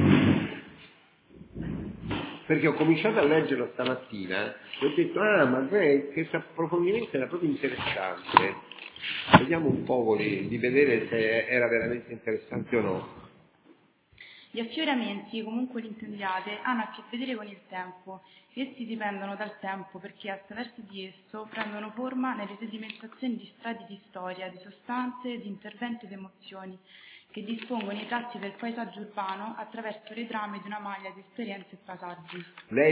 [SPEAKER 1] Perché ho cominciato a leggerlo stamattina e ho detto, ma questo approfondimento era proprio interessante. Vediamo un po' di vedere se era veramente interessante o no.
[SPEAKER 5] Gli affioramenti, comunque li intendiate, hanno a che vedere con il tempo. Essi dipendono dal tempo perché attraverso di esso prendono forma nelle sedimentazioni di strati di storia, di sostanze, di interventi ed emozioni, che dispongono i tratti del paesaggio urbano attraverso le trame di una maglia di esperienze e passaggi.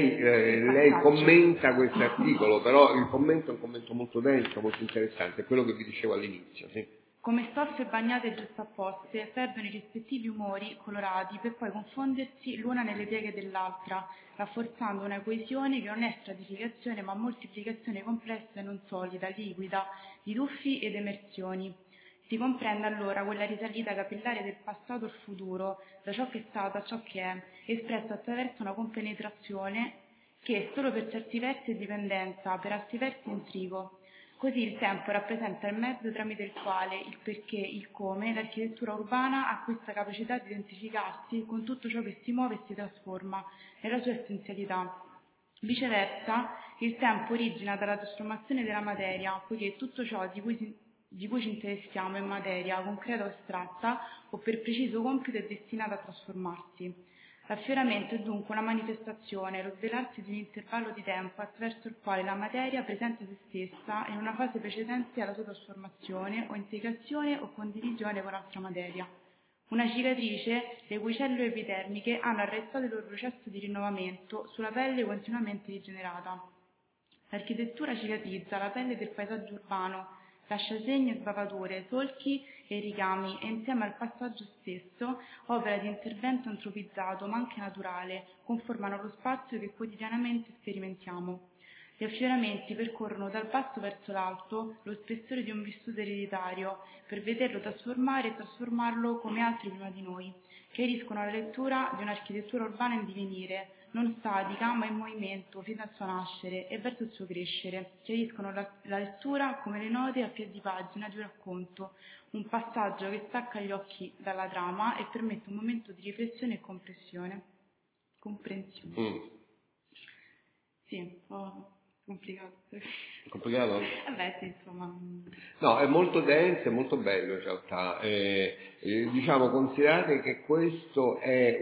[SPEAKER 1] Lei commenta questo articolo, però il commento è un commento molto denso, molto interessante, è quello che vi dicevo all'inizio. Sì.
[SPEAKER 5] Come stoffe bagnate e giustapposte, perdono i rispettivi umori colorati per poi confondersi l'una nelle pieghe dell'altra, rafforzando una coesione che non è stratificazione ma moltiplicazione complessa e non solida, liquida, di tuffi ed emersioni. Si comprende allora quella risalita capillare del passato al futuro, da ciò che è stato a ciò che è, espresso attraverso una compenetrazione che solo per certi versi è dipendenza, per altri versi è intrigo. Così il tempo rappresenta il mezzo tramite il quale, il perché, il come, l'architettura urbana ha questa capacità di identificarsi con tutto ciò che si muove e si trasforma nella sua essenzialità. Viceversa, il tempo origina dalla trasformazione della materia, poiché tutto ciò di cui ci interessiamo è materia, concreta o astratta, o per preciso compito è destinata a trasformarsi. L'affioramento è dunque una manifestazione, lo svelarsi di un intervallo di tempo attraverso il quale la materia presenta se stessa in una fase precedente alla sua trasformazione o integrazione o condivisione con altra materia. Una cicatrice le cui cellule epidermiche hanno arrestato il loro processo di rinnovamento sulla pelle continuamente rigenerata. L'architettura cicatrizza la pelle del paesaggio urbano, lascia segni e sbavature, solchi e ricami e insieme al passaggio stesso, opera di intervento antropizzato ma anche naturale, conformano lo spazio che quotidianamente sperimentiamo. Gli affioramenti percorrono dal basso verso l'alto lo spessore di un vissuto ereditario per vederlo trasformare e trasformarlo come altri prima di noi, chiariscono la lettura di un'architettura urbana in divenire, non statica ma in movimento fin dal suo nascere e verso il suo crescere, chiariscono la lettura come le note a piedi pagina di un racconto, un passaggio che stacca gli occhi dalla trama e permette un momento di riflessione e compressione. comprensione. Sì, un po' complicato.
[SPEAKER 1] Complicato?
[SPEAKER 5] Vabbè, sì, insomma.
[SPEAKER 1] No, è molto denso, è molto bello in realtà. Diciamo, considerate che questo è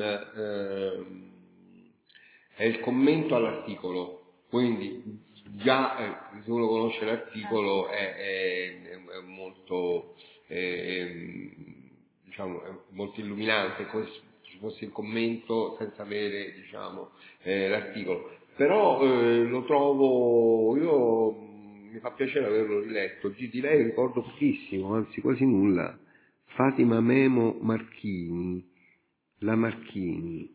[SPEAKER 1] è il commento all'articolo, quindi già se uno conosce l'articolo è molto, diciamo, è molto illuminante, come se ci fosse il commento senza avere, diciamo, l'articolo. Però lo trovo, mi fa piacere averlo riletto. Di lei ricordo pochissimo, anzi quasi nulla. Fatima Memo Marchini, la Marchini.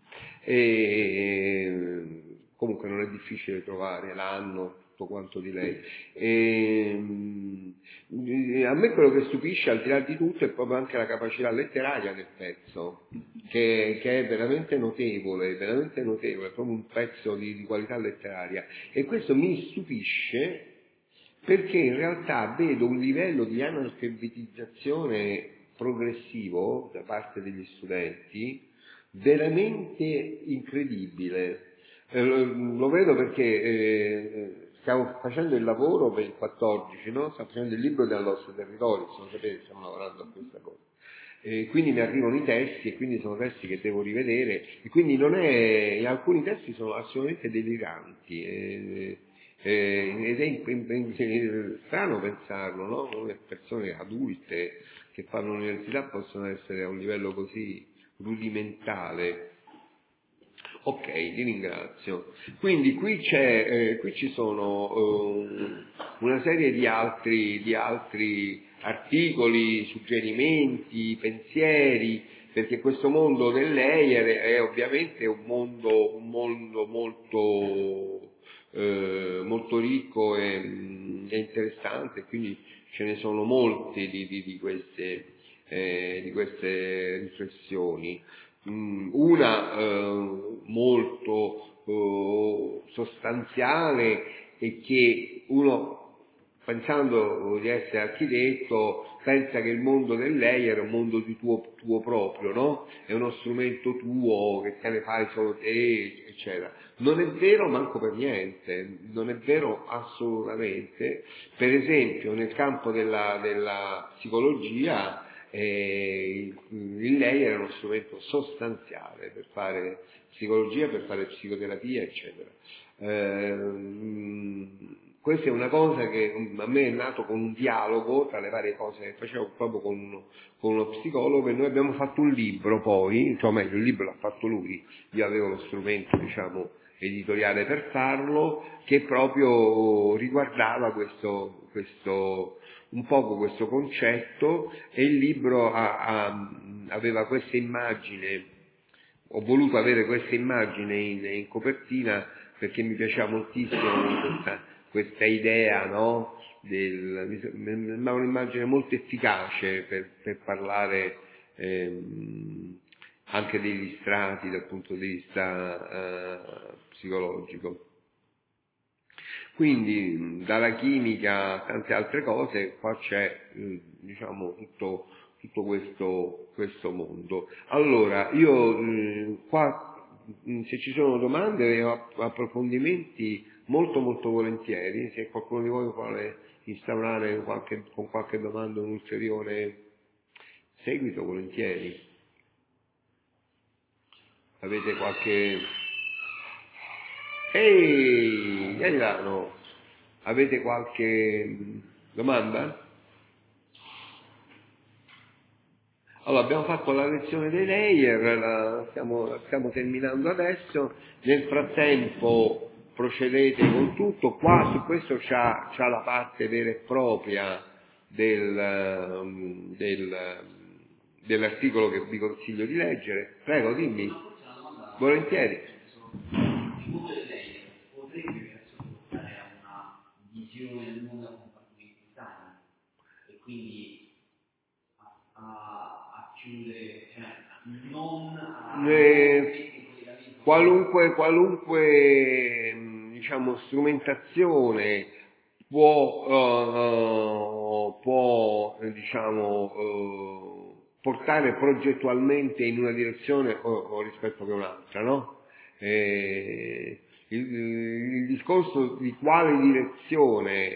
[SPEAKER 1] Comunque non è difficile trovare l'anno, tutto quanto di lei. A me quello che stupisce, al di là di tutto, è proprio anche la capacità letteraria del pezzo, che è veramente notevole, è proprio un pezzo di qualità letteraria. E questo mi stupisce perché in realtà vedo un livello di analfabetizzazione progressivo da parte degli studenti veramente incredibile. Lo vedo perché stiamo facendo il lavoro per il 14, no? Stiamo facendo il libro del nostro territorio, se lo sapete, stiamo lavorando a questa cosa. Quindi mi arrivano i testi e quindi sono testi che devo rivedere e quindi alcuni testi sono assolutamente deliranti ed è strano pensarlo, no? Le persone adulte che fanno l'università possono essere a un livello così rudimentale. Ok, ti ringrazio. Quindi qui ci sono una serie di altri articoli, suggerimenti, pensieri, perché questo mondo del layer è ovviamente un mondo molto ricco e interessante, quindi ce ne sono molte di queste riflessioni. Una molto sostanziale è che uno, pensando di essere architetto, pensa che il mondo del layer è un mondo di tuo proprio, no? È uno strumento tuo che te ne fai solo te, eccetera. Non è vero manco per niente, non è vero assolutamente. Per esempio nel campo della psicologia il layer è uno strumento sostanziale per fare psicologia, per fare psicoterapia, eccetera. Questa è una cosa che a me è nato con un dialogo tra le varie cose che facevo proprio con uno psicologo, e noi abbiamo fatto un libro poi, cioè meglio il libro l'ha fatto lui, io avevo lo strumento, diciamo, editoriale per farlo, che proprio riguardava un poco questo concetto, e il libro aveva questa immagine. Ho voluto avere questa immagine in copertina perché mi piaceva moltissimo questa idea, no? Mi sembrava un'immagine molto efficace per parlare anche degli strati dal punto di vista psicologico. Quindi dalla chimica a tante altre cose, qua c'è diciamo tutto questo mondo. Allora, io qua se ci sono domande o approfondimenti molto volentieri, se qualcuno di voi vuole instaurare con qualche domanda un ulteriore seguito, volentieri. Avete qualche... Ehi, Gaetano, avete qualche domanda? Allora, abbiamo fatto la lezione dei layer, la stiamo terminando adesso. Nel frattempo procedete con tutto. Qua su questo c'ha la parte vera e propria dell'articolo che vi consiglio di leggere. Prego, dimmi. Volentieri.
[SPEAKER 3] Il mondo del layer potrebbe portare a una visione del mondo a compartimentale e quindi a chiudere, non a
[SPEAKER 1] qualunque diciamo strumentazione può diciamo portare progettualmente in una direzione o rispetto che un'altra, no? Il discorso di quale direzione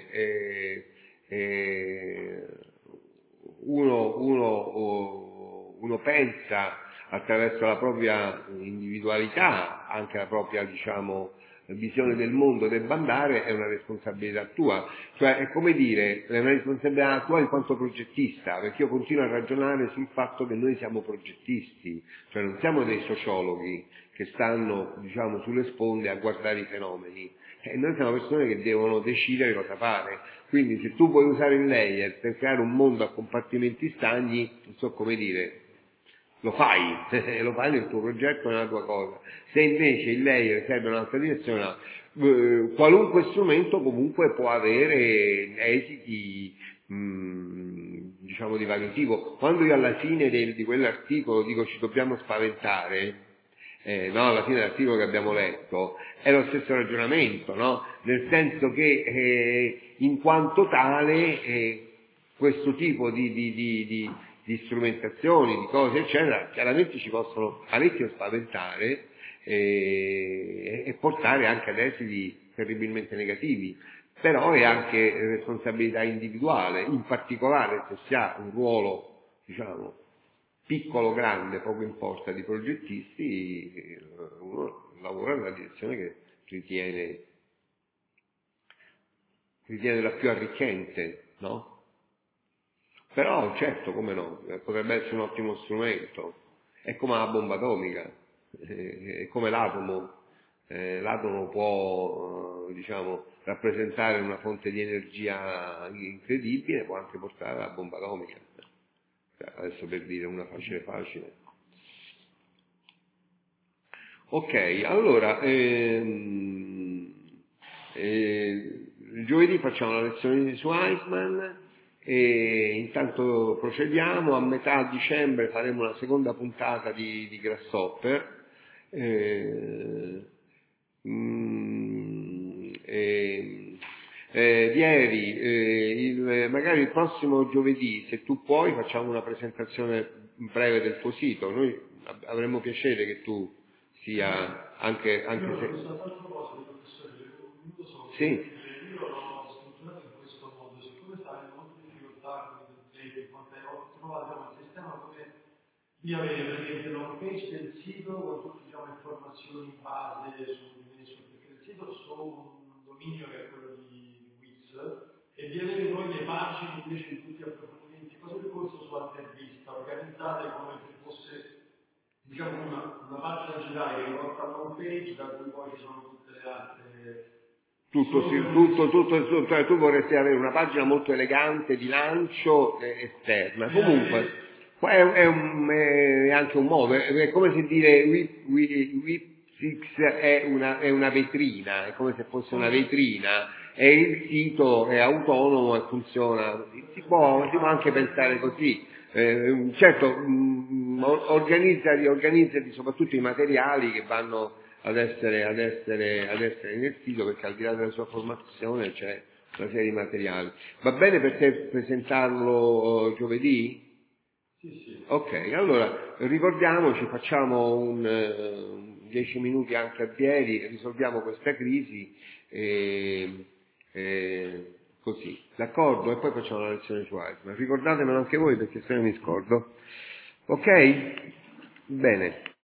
[SPEAKER 1] uno pensa attraverso la propria individualità, anche la propria, diciamo, visione del mondo debba andare, è una responsabilità tua. Cioè, è come dire, è una responsabilità tua in quanto progettista, perché io continuo a ragionare sul fatto che noi siamo progettisti, cioè non siamo dei sociologhi che stanno, diciamo, sulle sponde a guardare i fenomeni. Noi siamo persone che devono decidere cosa fare. Quindi se tu vuoi usare il layer per creare un mondo a compartimenti stagni, non so come dire, lo fai nel tuo progetto, nella tua cosa. Se invece il layer serve in un'altra direzione, qualunque strumento comunque può avere esiti, diciamo, di vario tipo. Quando io alla fine di quell'articolo dico ci dobbiamo spaventare, no, alla fine dell'articolo che abbiamo letto, è lo stesso ragionamento, no? Nel senso che in quanto tale questo tipo di strumentazioni, di cose eccetera, chiaramente ci possono parecchio spaventare e portare anche ad esiti terribilmente negativi, però è anche responsabilità individuale, in particolare se si ha un ruolo, diciamo, piccolo, grande, poco importa, di progettisti, uno lavora nella direzione che ritiene la più arricchente, no? Però certo, come no, potrebbe essere un ottimo strumento, è come la bomba atomica, è come l'atomo. L'atomo può, diciamo, rappresentare una fonte di energia incredibile, può anche portare alla bomba atomica. Adesso per dire una facile. Ok, allora, giovedì facciamo la lezione su Eisman e intanto procediamo. A metà dicembre faremo la seconda puntata di Grasshopper. Magari il prossimo giovedì, se tu puoi, facciamo una presentazione breve del tuo sito. Noi avremmo piacere che tu sia anche se... Sì.
[SPEAKER 6] Io l'ho strutturato in questo modo, siccome sarà molto difficoltà con i template, ho trovato un sistema come di avere praticamente l'home page del sito con tutte, diciamo, informazioni base perché il sito su un dominio che è quello di Wix e di avere poi le pagine invece di tutti gli approfondimenti, cose del corso su intervista, organizzate come se fosse, diciamo, una pagina generale che porta a home page da cui poi ci sono tutte le altre.
[SPEAKER 1] Tutto, cioè tu vorresti avere una pagina molto elegante di lancio esterna. Comunque, è anche un modo, è come se dire Wix è una vetrina, è come se fosse una vetrina, e il sito è autonomo e funziona. Si può anche pensare così. Certo, organizzati soprattutto i materiali che vanno ad essere nel sito, perché al di là della sua formazione c'è una serie di materiali. Va bene per te presentarlo giovedì?
[SPEAKER 6] Sì.
[SPEAKER 1] Ok, allora ricordiamoci, facciamo 10 minuti anche a piedi, risolviamo questa crisi così, d'accordo? E poi facciamo la lezione su Eisman. Ricordatemelo anche voi perché se no mi scordo. Ok? Bene.